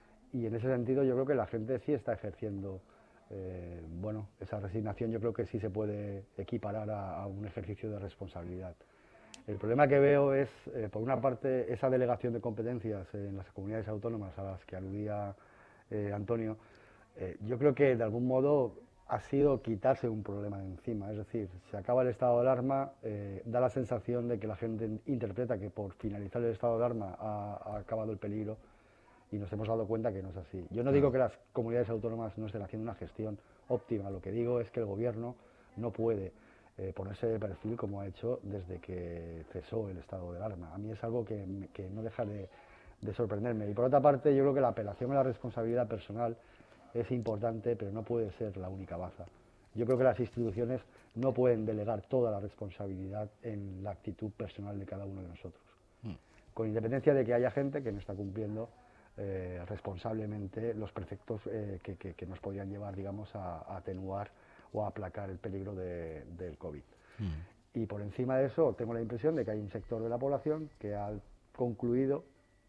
y en ese sentido yo creo que la gente sí está ejerciendo, eh, bueno, esa resignación yo creo que sí se puede equiparar a, a un ejercicio de responsabilidad. El problema que veo es, eh, por una parte, esa delegación de competencias en las comunidades autónomas a las que aludía eh, Antonio. Eh, yo creo que de algún modo ha sido quitarse un problema de encima, es decir, se acaba el estado de alarma, eh, da la sensación de que la gente interpreta que por finalizar el estado de alarma ha, ha acabado el peligro, y nos hemos dado cuenta que no es así. Yo no digo que las comunidades autónomas no estén haciendo una gestión óptima, lo que digo es que el gobierno no puede eh, ponerse de perfil como ha hecho desde que cesó el estado de alarma. A mí es algo que, que no deja de, de sorprenderme. Y por otra parte, yo creo que la apelación a la responsabilidad personal es importante, pero no puede ser la única baza. Yo creo que las instituciones no pueden delegar toda la responsabilidad en la actitud personal de cada uno de nosotros, mm. con independencia de que haya gente que no está cumpliendo eh, responsablemente los preceptos eh, que, que, que nos podrían llevar, digamos, a, a atenuar o a aplacar el peligro de, del COVID. Mm. Y por encima de eso, tengo la impresión de que hay un sector de la población que ha concluido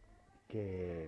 que,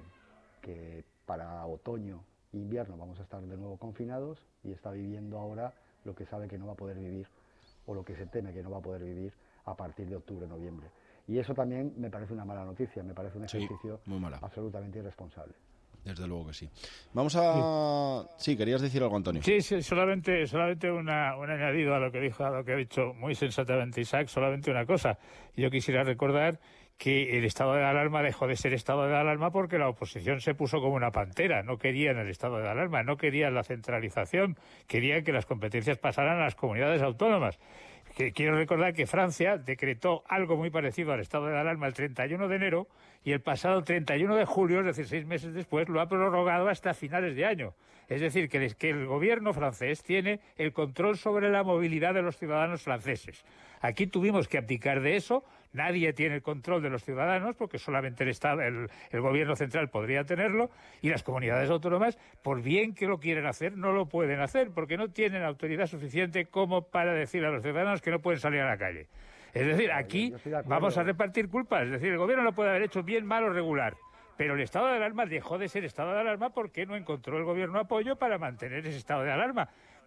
que para otoño invierno vamos a estar de nuevo confinados, y está viviendo ahora lo que sabe que no va a poder vivir, o lo que se teme que no va a poder vivir a partir de octubre, noviembre. Y eso también me parece una mala noticia, me parece un ejercicio sí, muy mala. absolutamente irresponsable. Desde luego que sí. Vamos a... Sí, querías decir algo, Antonio. Sí, sí, solamente, solamente una, un añadido a lo que dijo, a lo que ha dicho muy sensatamente Isaac, solamente una cosa. Yo quisiera recordar que el estado de alarma dejó de ser estado de alarma porque la oposición se puso como una pantera. No querían el estado de alarma, no querían la centralización, querían que las competencias pasaran a las comunidades autónomas. Que quiero recordar que Francia decretó algo muy parecido al estado de alarma el treinta y uno de enero, y el pasado treinta y uno de julio, es decir, seis meses después, lo ha prorrogado hasta finales de año. Es decir, que, que el gobierno francés tiene el control sobre la movilidad de los ciudadanos franceses. Aquí tuvimos que abdicar de eso. Nadie tiene el control de los ciudadanos, porque solamente el Estado, el, el gobierno central podría tenerlo, y las comunidades autónomas, por bien que lo quieren hacer, no lo pueden hacer, porque no tienen autoridad suficiente como para decir a los ciudadanos que no pueden salir a la calle. Es decir, aquí vamos a repartir culpas. Es decir, el gobierno lo puede haber hecho bien, mal o regular, pero el estado de alarma dejó de ser estado de alarma porque no encontró el gobierno apoyo para mantener ese estado de alarma.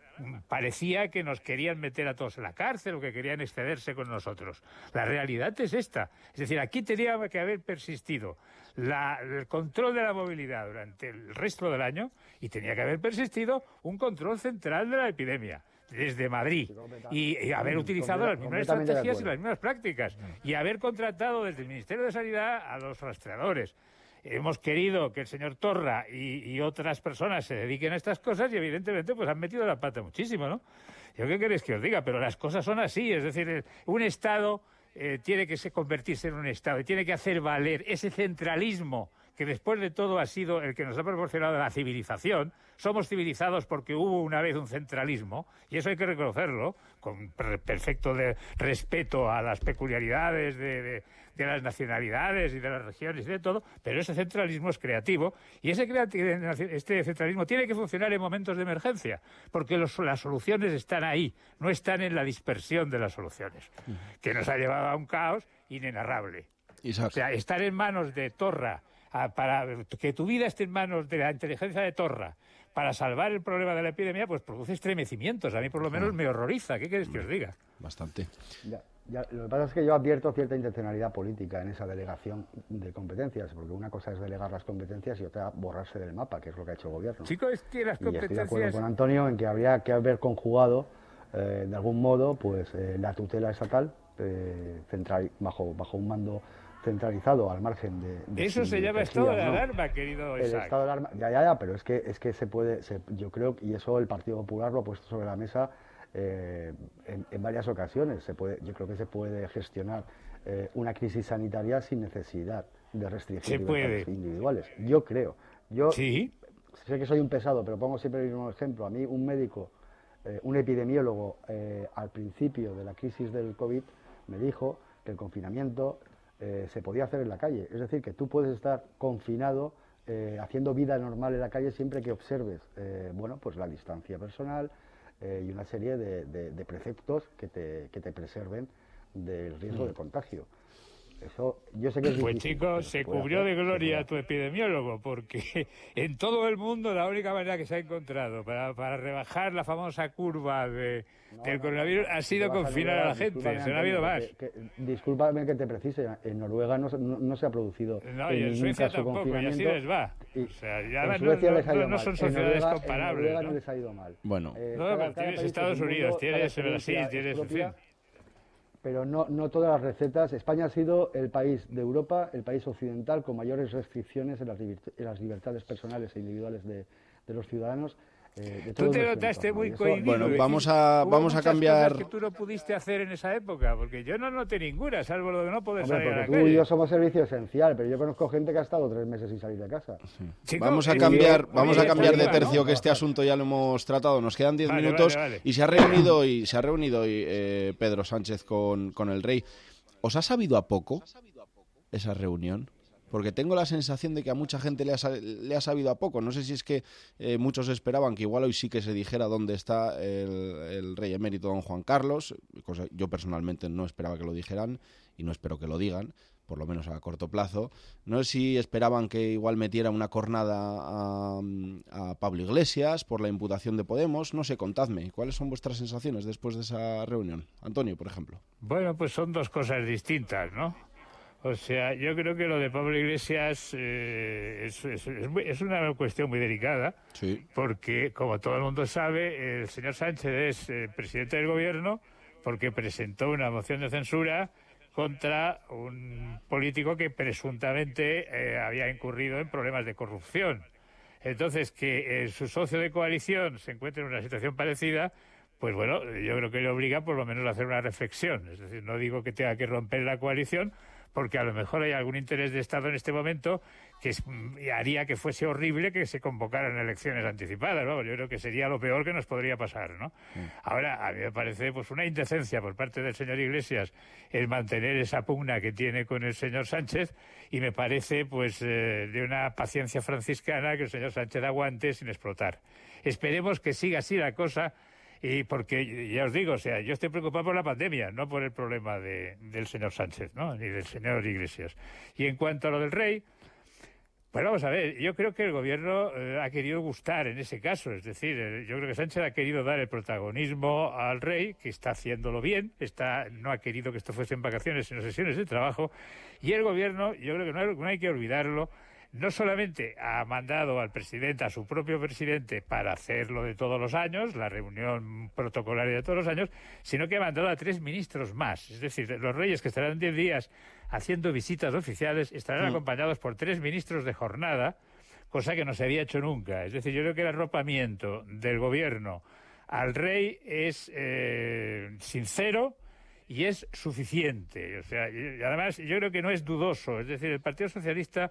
Parecía que nos querían meter a todos en la cárcel o que querían excederse con nosotros. La realidad es esta. Es decir, aquí tenía que haber persistido la, el control de la movilidad durante el resto del año, y tenía que haber persistido un control central de la epidemia desde Madrid, y, y haber utilizado las mismas estrategias y las mismas prácticas, y haber contratado desde el Ministerio de Sanidad a los rastreadores. Hemos querido que el señor Torra y, y otras personas se dediquen a estas cosas, y evidentemente pues han metido la pata muchísimo, ¿no? ¿Yo qué queréis que os diga? Pero las cosas son así. Es decir, un Estado eh, tiene que se convertirse en un Estado y tiene que hacer valer ese centralismo que después de todo ha sido el que nos ha proporcionado la civilización. Somos civilizados porque hubo una vez un centralismo, y eso hay que reconocerlo, con perfecto de respeto a las peculiaridades de, de, de las nacionalidades y de las regiones y de todo, pero ese centralismo es creativo, y ese creati- este centralismo tiene que funcionar en momentos de emergencia, porque los, las soluciones están ahí, no están en la dispersión de las soluciones, que nos ha llevado a un caos inenarrable. Isaac. O sea, estar en manos de Torra, para que tu vida esté en manos de la inteligencia de Torra para salvar el problema de la epidemia, pues produce estremecimientos. A mí por lo menos me horroriza. ¿Qué queréis que os diga? Bastante. Ya, lo que pasa es que yo advierto cierta intencionalidad política en esa delegación de competencias, porque una cosa es delegar las competencias y otra borrarse del mapa, que es lo que ha hecho el gobierno. Chicos, es que las y estoy de acuerdo competencias... con Antonio en que habría que haber conjugado eh, de algún modo pues eh, la tutela estatal eh, central, bajo, bajo un mando centralizado al margen de... de Eso si se llama decían, estado de ¿no? alarma, querido El Isaac. estado de alarma, ya, ya, ya, pero es que, es que se puede, se, yo creo, y eso el Partido Popular lo ha puesto sobre la mesa eh, en, en varias ocasiones, se puede, yo creo que se puede gestionar eh, una crisis sanitaria sin necesidad de restricciones Se puede. individuales. Yo creo. Yo ¿Sí? sé que soy un pesado, pero pongo siempre el mismo ejemplo. A mí un médico, eh, un epidemiólogo, eh, al principio de la crisis del COVID, me dijo que el confinamiento eh, se podía hacer en la calle. Es decir, que tú puedes estar confinado, eh, haciendo vida normal en la calle siempre que observes, eh, bueno, pues la distancia personal eh, y una serie de, de, de preceptos que te, que te preserven del riesgo de contagio. Eso, yo sé que es Pues difícil, chicos, pero se puede cubrió hacer, de se gloria puede a tu epidemiólogo, porque en todo el mundo la única manera que se ha encontrado para, para rebajar la famosa curva de, del coronavirus ha sido confinar a la gente, se no ha habido más. Que, que, discúlpame que te precise, en Noruega no, no, no se ha producido No, en y en ningún Suecia caso tampoco, y confinamiento. así les va. Y O sea, ya en no, Suecia no, les ha ido no, no mal. son En sociedades Noruega- comparables. En Noruega ¿no? no les ha ido mal. Bueno. Eh, No, cada- pero cada tienes país Estados es un Unidos, mundo, tienes cada Brasil, experiencia tienes, es en propia, fin. pero no, no todas las recetas. España ha sido el país de Europa, el país occidental con mayores restricciones en las, liber- en las libertades personales e individuales de, de los ciudadanos. Eh, de Tú todo te nuestro notaste entorno. muy Y eso- cohibido. Bueno, es decir, vamos a- hubo vamos a muchas cambiar- cosas que tú no pudiste hacer en esa época, porque yo no noté ninguna, salvo lo de no poder Hombre, salir a la porque tú y calle. yo somos servicio esencial, pero yo conozco gente que ha estado tres meses sin salir de casa. Chico, Vamos a eh, cambiar, oye, vamos oye, a cambiar de está bien, tercio, ¿no? que este asunto ya lo hemos tratado. Nos quedan diez Vale, minutos vale, vale. y se ha reunido y se ha reunido hoy eh, Pedro Sánchez con, con el rey. ¿Os ha sabido a poco esa reunión? Porque tengo la sensación de que a mucha gente le ha, sa- le ha sabido a poco. No sé si es que eh, muchos esperaban que igual hoy sí que se dijera dónde está el, el rey emérito don Juan Carlos, cosa yo personalmente no esperaba que lo dijeran y no espero que lo digan, por lo menos a corto plazo. No sé si esperaban que igual metiera una cornada a, a Pablo Iglesias por la imputación de Podemos. No sé, contadme, ¿cuáles son vuestras sensaciones después de esa reunión? Antonio, por ejemplo. Bueno, pues son dos cosas distintas, ¿no? O sea, yo creo que lo de Pablo Iglesias eh, es, es, es, muy- es una cuestión muy delicada, Sí. porque, como todo el mundo sabe, el señor Sánchez es eh, presidente del gobierno porque presentó una moción de censura contra un político que presuntamente eh, había incurrido en problemas de corrupción. Entonces, que eh, su socio de coalición se encuentre en una situación parecida, pues bueno, yo creo que le obliga por lo menos a hacer una reflexión. Es decir, no digo que tenga que romper la coalición, porque a lo mejor hay algún interés de Estado en este momento que es- y haría que fuese horrible que se convocaran elecciones anticipadas. Vamos, yo creo que sería lo peor que nos podría pasar, ¿no? Ahora, a mí me parece pues una indecencia por parte del señor Iglesias el mantener esa pugna que tiene con el señor Sánchez, y me parece pues eh, de una paciencia franciscana que el señor Sánchez aguante sin explotar. Esperemos que siga así la cosa. Y porque, ya os digo, o sea, yo estoy preocupado por la pandemia, no por el problema de, del señor Sánchez, ¿no? Ni del señor Iglesias. Y en cuanto a lo del rey, pues vamos a ver, yo creo que el gobierno eh, ha querido gustar en ese caso, es decir, eh, yo creo que Sánchez ha querido dar el protagonismo al rey, que está haciéndolo bien, está no ha querido que esto fuesen vacaciones, sino sesiones de trabajo, y el gobierno, yo creo que no hay, no hay que olvidarlo, no solamente ha mandado al presidente, a su propio presidente, para hacerlo de todos los años, la reunión protocolaria de todos los años, sino que ha mandado a tres ministros más. Es decir, los reyes, que estarán diez días haciendo visitas oficiales, estarán Mm. acompañados por tres ministros de jornada, cosa que no se había hecho nunca. Es decir, yo creo que el arropamiento del gobierno al rey es eh, sincero y es suficiente. O sea, y además yo creo que no es dudoso. Es decir, el Partido Socialista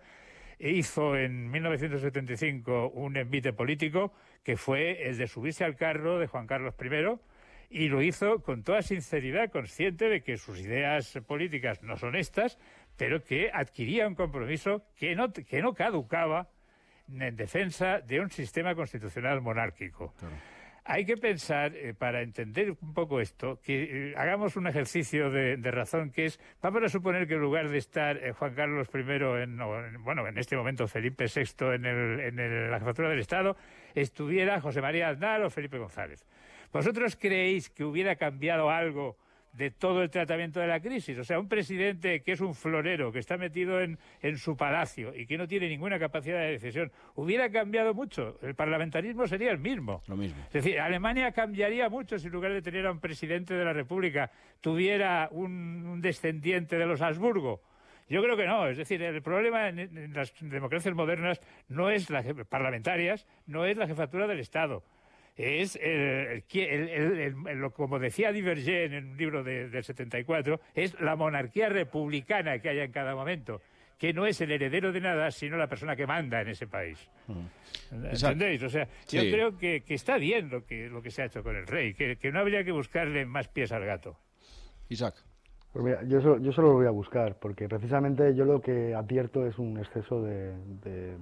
hizo en mil novecientos setenta y cinco un envite político que fue el de subirse al carro de Juan Carlos primero, y lo hizo con toda sinceridad, consciente de que sus ideas políticas no son estas, pero que adquiría un compromiso que no, que no caducaba en defensa de un sistema constitucional monárquico. Hay que pensar, eh, para entender un poco esto, que eh, hagamos un ejercicio de, de razón, que es, vamos a suponer que en lugar de estar eh, Juan Carlos primero, en, o en- bueno, en este momento Felipe sexto en, el, en el- la jefatura del Estado, estuviera José María Aznar o Felipe González. ¿Vosotros creéis que hubiera cambiado algo de todo el tratamiento de la crisis. O sea, un presidente que es un florero, que está metido en, en su palacio y que no tiene ninguna capacidad de decisión, hubiera cambiado mucho. El parlamentarismo sería el mismo. Lo mismo. Es decir, Alemania cambiaría mucho si en lugar de tener a un presidente de la República tuviera un, un descendiente de los Habsburgo. Yo creo que no. Es decir, el problema en, en las democracias modernas no es las parlamentarias, no es la jefatura del Estado. Es, el, el, el, el, como decía Divergé en un libro de, del setenta y cuatro, es la monarquía republicana que haya en cada momento, que no es el heredero de nada, sino la persona que manda en ese país. Mm. ¿Entendéis? O sea, sí. Yo creo que, que está bien lo que, lo que se ha hecho con el rey, que, que no habría que buscarle más pies al gato. Isaac. Pues mira, yo solo, yo solo lo voy a buscar, porque precisamente yo lo que advierto es un exceso de... de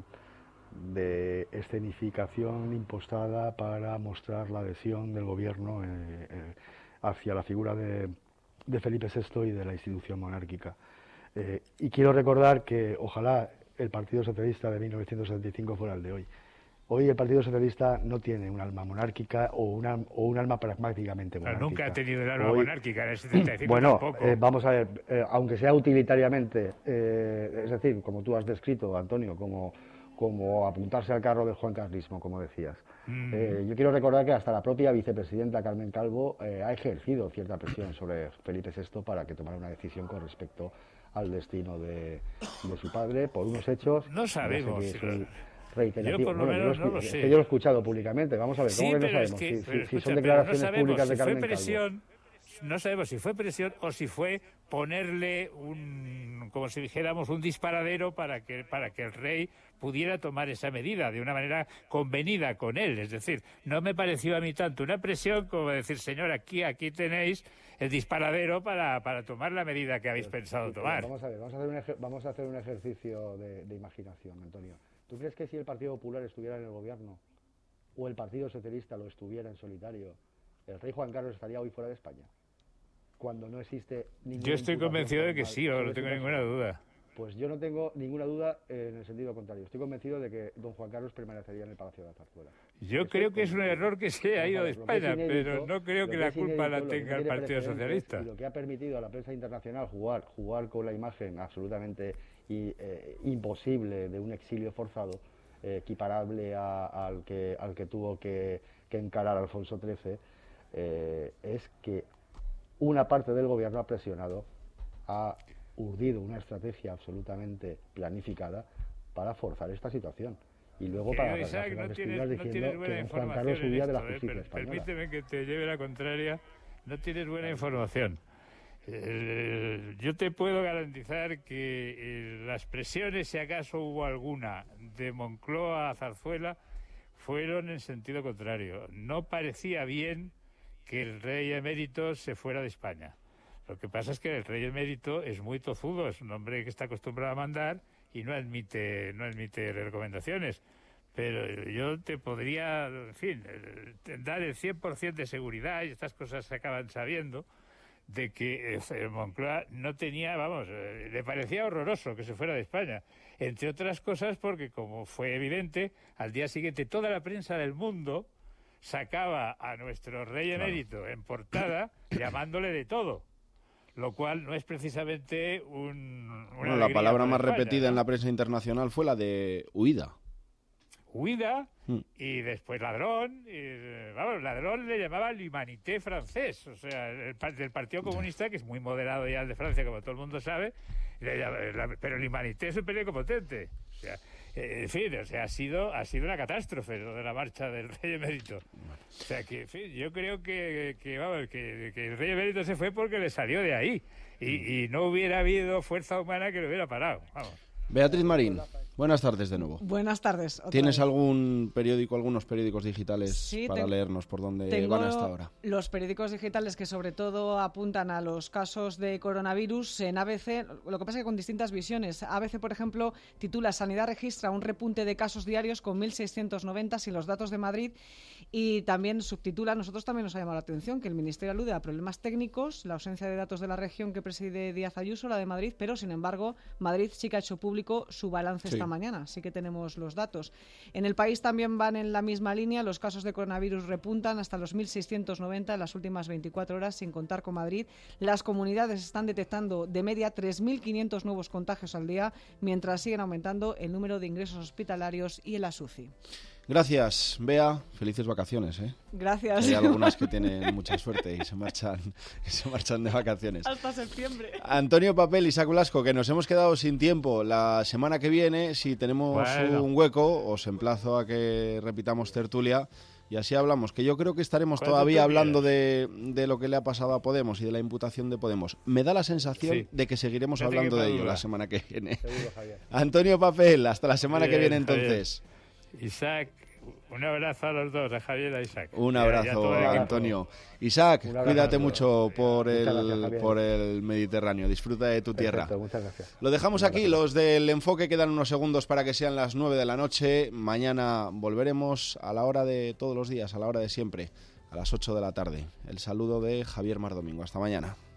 de escenificación impostada para mostrar la adhesión del gobierno eh, eh, hacia la figura de, de Felipe sexto y de la institución monárquica. Eh, y quiero recordar que ojalá el Partido Socialista de mil novecientos setenta y cinco fuera el de hoy. Hoy el Partido Socialista no tiene un alma monárquica o, una, o un alma pragmáticamente monárquica. Pero nunca ha tenido el alma Hoy, monárquica en el setenta y cinco bueno, tampoco. Eh, vamos a ver, eh, aunque sea utilitariamente, eh, es decir, como tú has descrito, Antonio, como... como apuntarse al carro del juancarlismo, como decías. Mm. Eh, yo quiero recordar que hasta la propia vicepresidenta Carmen Calvo eh, ha ejercido cierta presión sobre Felipe sexto para que tomara una decisión con respecto al destino de, de su padre, por unos hechos... No sabemos. Si no, reiterativo. Yo por lo bueno, menos yo no lo es sé. que yo lo he escuchado públicamente, vamos a ver, ¿cómo sí, que no sabemos? Es que, si, si, si, escucha, si son declaraciones no sabemos públicas de si Carmen fue presión, Calvo. No sabemos si fue presión o si fue ponerle un, como si dijéramos, un disparadero para que, para que el rey pudiera tomar esa medida de una manera convenida con él. Es decir, no me pareció a mí tanto una presión como decir, señor, aquí, aquí tenéis el disparadero para, para tomar la medida que habéis pensado sí, tomar. Vamos a ver, vamos a hacer un, ej vamos a hacer un ejercicio de, de imaginación, Antonio. ¿Tú crees que si el Partido Popular estuviera en el gobierno o el Partido Socialista lo estuviera en solitario, el rey Juan Carlos estaría hoy fuera de España? Cuando no existe ninguna... Yo estoy convencido de que sí, o no tengo ninguna duda. Pues yo no tengo ninguna duda en el sentido contrario. Estoy convencido de que don Juan Carlos permanecería en el Palacio de la Zarzuela. Yo creo que es un error que se ha ido de España, pero no creo que la culpa la tenga el Partido Socialista. Y lo que ha permitido a la prensa internacional jugar, jugar con la imagen absolutamente y, eh, imposible de un exilio forzado, eh, equiparable a, al, que, al que tuvo que, que encarar Alfonso trece, eh, es que una parte del gobierno ha presionado, ha urdido una estrategia absolutamente planificada para forzar esta situación. Y luego para las vestiduras no diciendo no que don Juan Carlos huía de la justicia eh, española. Permíteme que te lleve la contraria, no tienes buena información. Eh, yo te puedo garantizar que eh, las presiones, si acaso hubo alguna, de Moncloa a Zarzuela, fueron en sentido contrario. No parecía bien que el rey emérito se fuera de España. Lo que pasa es que el rey emérito es muy tozudo, es un hombre que está acostumbrado a mandar y no admite, no admite recomendaciones. Pero yo te podría, en fin, dar el cien por ciento de seguridad, y estas cosas se acaban sabiendo, de que eh, Moncloa no tenía, vamos, eh, le parecía horroroso que se fuera de España. Entre otras cosas porque, como fue evidente, al día siguiente toda la prensa del mundo sacaba a nuestro rey emérito claro. en portada llamándole de todo, lo cual no es precisamente un... Una bueno, la palabra más España, repetida ¿no? en la prensa internacional fue la de huida. Huida mm. y después ladrón, y, vamos, ladrón le llamaba l'humanité francés, o sea, el, del Partido Comunista, que es muy moderado ya el de Francia, como todo el mundo sabe, le llama, la, pero l'humanité es un periódico potente, o sea, en fin, o sea, ha sido, ha sido una catástrofe lo de la marcha del rey emérito. O sea, que, en fin, yo creo que, que, vamos, que, que el rey emérito se fue porque le salió de ahí y, y no hubiera habido fuerza humana que lo hubiera parado, vamos. Beatriz Marín, buenas tardes de nuevo. Buenas tardes. Otra ¿Tienes vez. algún periódico, algunos periódicos digitales sí, para te... leernos por dónde tengo van hasta ahora? Los periódicos digitales que sobre todo apuntan a los casos de coronavirus en A B C, lo que pasa es que con distintas visiones. A B C, por ejemplo, titula Sanidad registra un repunte de casos diarios con mil seiscientos noventa sin los datos de Madrid, y también subtitula, nosotros también nos ha llamado la atención, que el Ministerio alude a problemas técnicos, la ausencia de datos de la región que preside Díaz Ayuso, la de Madrid, pero sin embargo Madrid sí que ha hecho público publicó su balance Sí. esta mañana, así que tenemos los datos. En el país también van en la misma línea, los casos de coronavirus repuntan hasta los mil seiscientos noventa en las últimas veinticuatro horas, sin contar con Madrid. Las comunidades están detectando de media tres mil quinientos nuevos contagios al día, mientras siguen aumentando el número de ingresos hospitalarios y el U C I. Gracias, Bea. Felices vacaciones, ¿eh? Gracias. Hay algunas que tienen mucha suerte y se marchan, se marchan de vacaciones. Hasta septiembre. Antonio Papel y Isaac Blasco, que nos hemos quedado sin tiempo. La semana que viene, si tenemos Bueno. un hueco, os emplazo a que repitamos tertulia y así hablamos, que yo creo que estaremos Cuando todavía tú hablando de, de lo que le ha pasado a Podemos y de la imputación de Podemos. Me da la sensación Sí. de que seguiremos No te hablando quepa de ello duda. la semana que viene. Seguro, Javier. Antonio Papel, hasta la semana que Bien, viene Javier. entonces. Isaac, un abrazo a los dos, a Javier y a Isaac. Un Y a- y a abrazo, todo el equipo. Antonio. Isaac, Un abrazo cuídate a todos. mucho por Muchas el, gracias, Javier. por el Mediterráneo. Disfruta de tu tierra. Perfecto, muchas gracias. Lo dejamos Un aquí, abrazo. los del enfoque quedan unos segundos para que sean las nueve de la noche. Mañana volveremos a la hora de todos los días, a la hora de siempre, a las ocho de la tarde. El saludo de Javier Mar Domingo. Hasta mañana.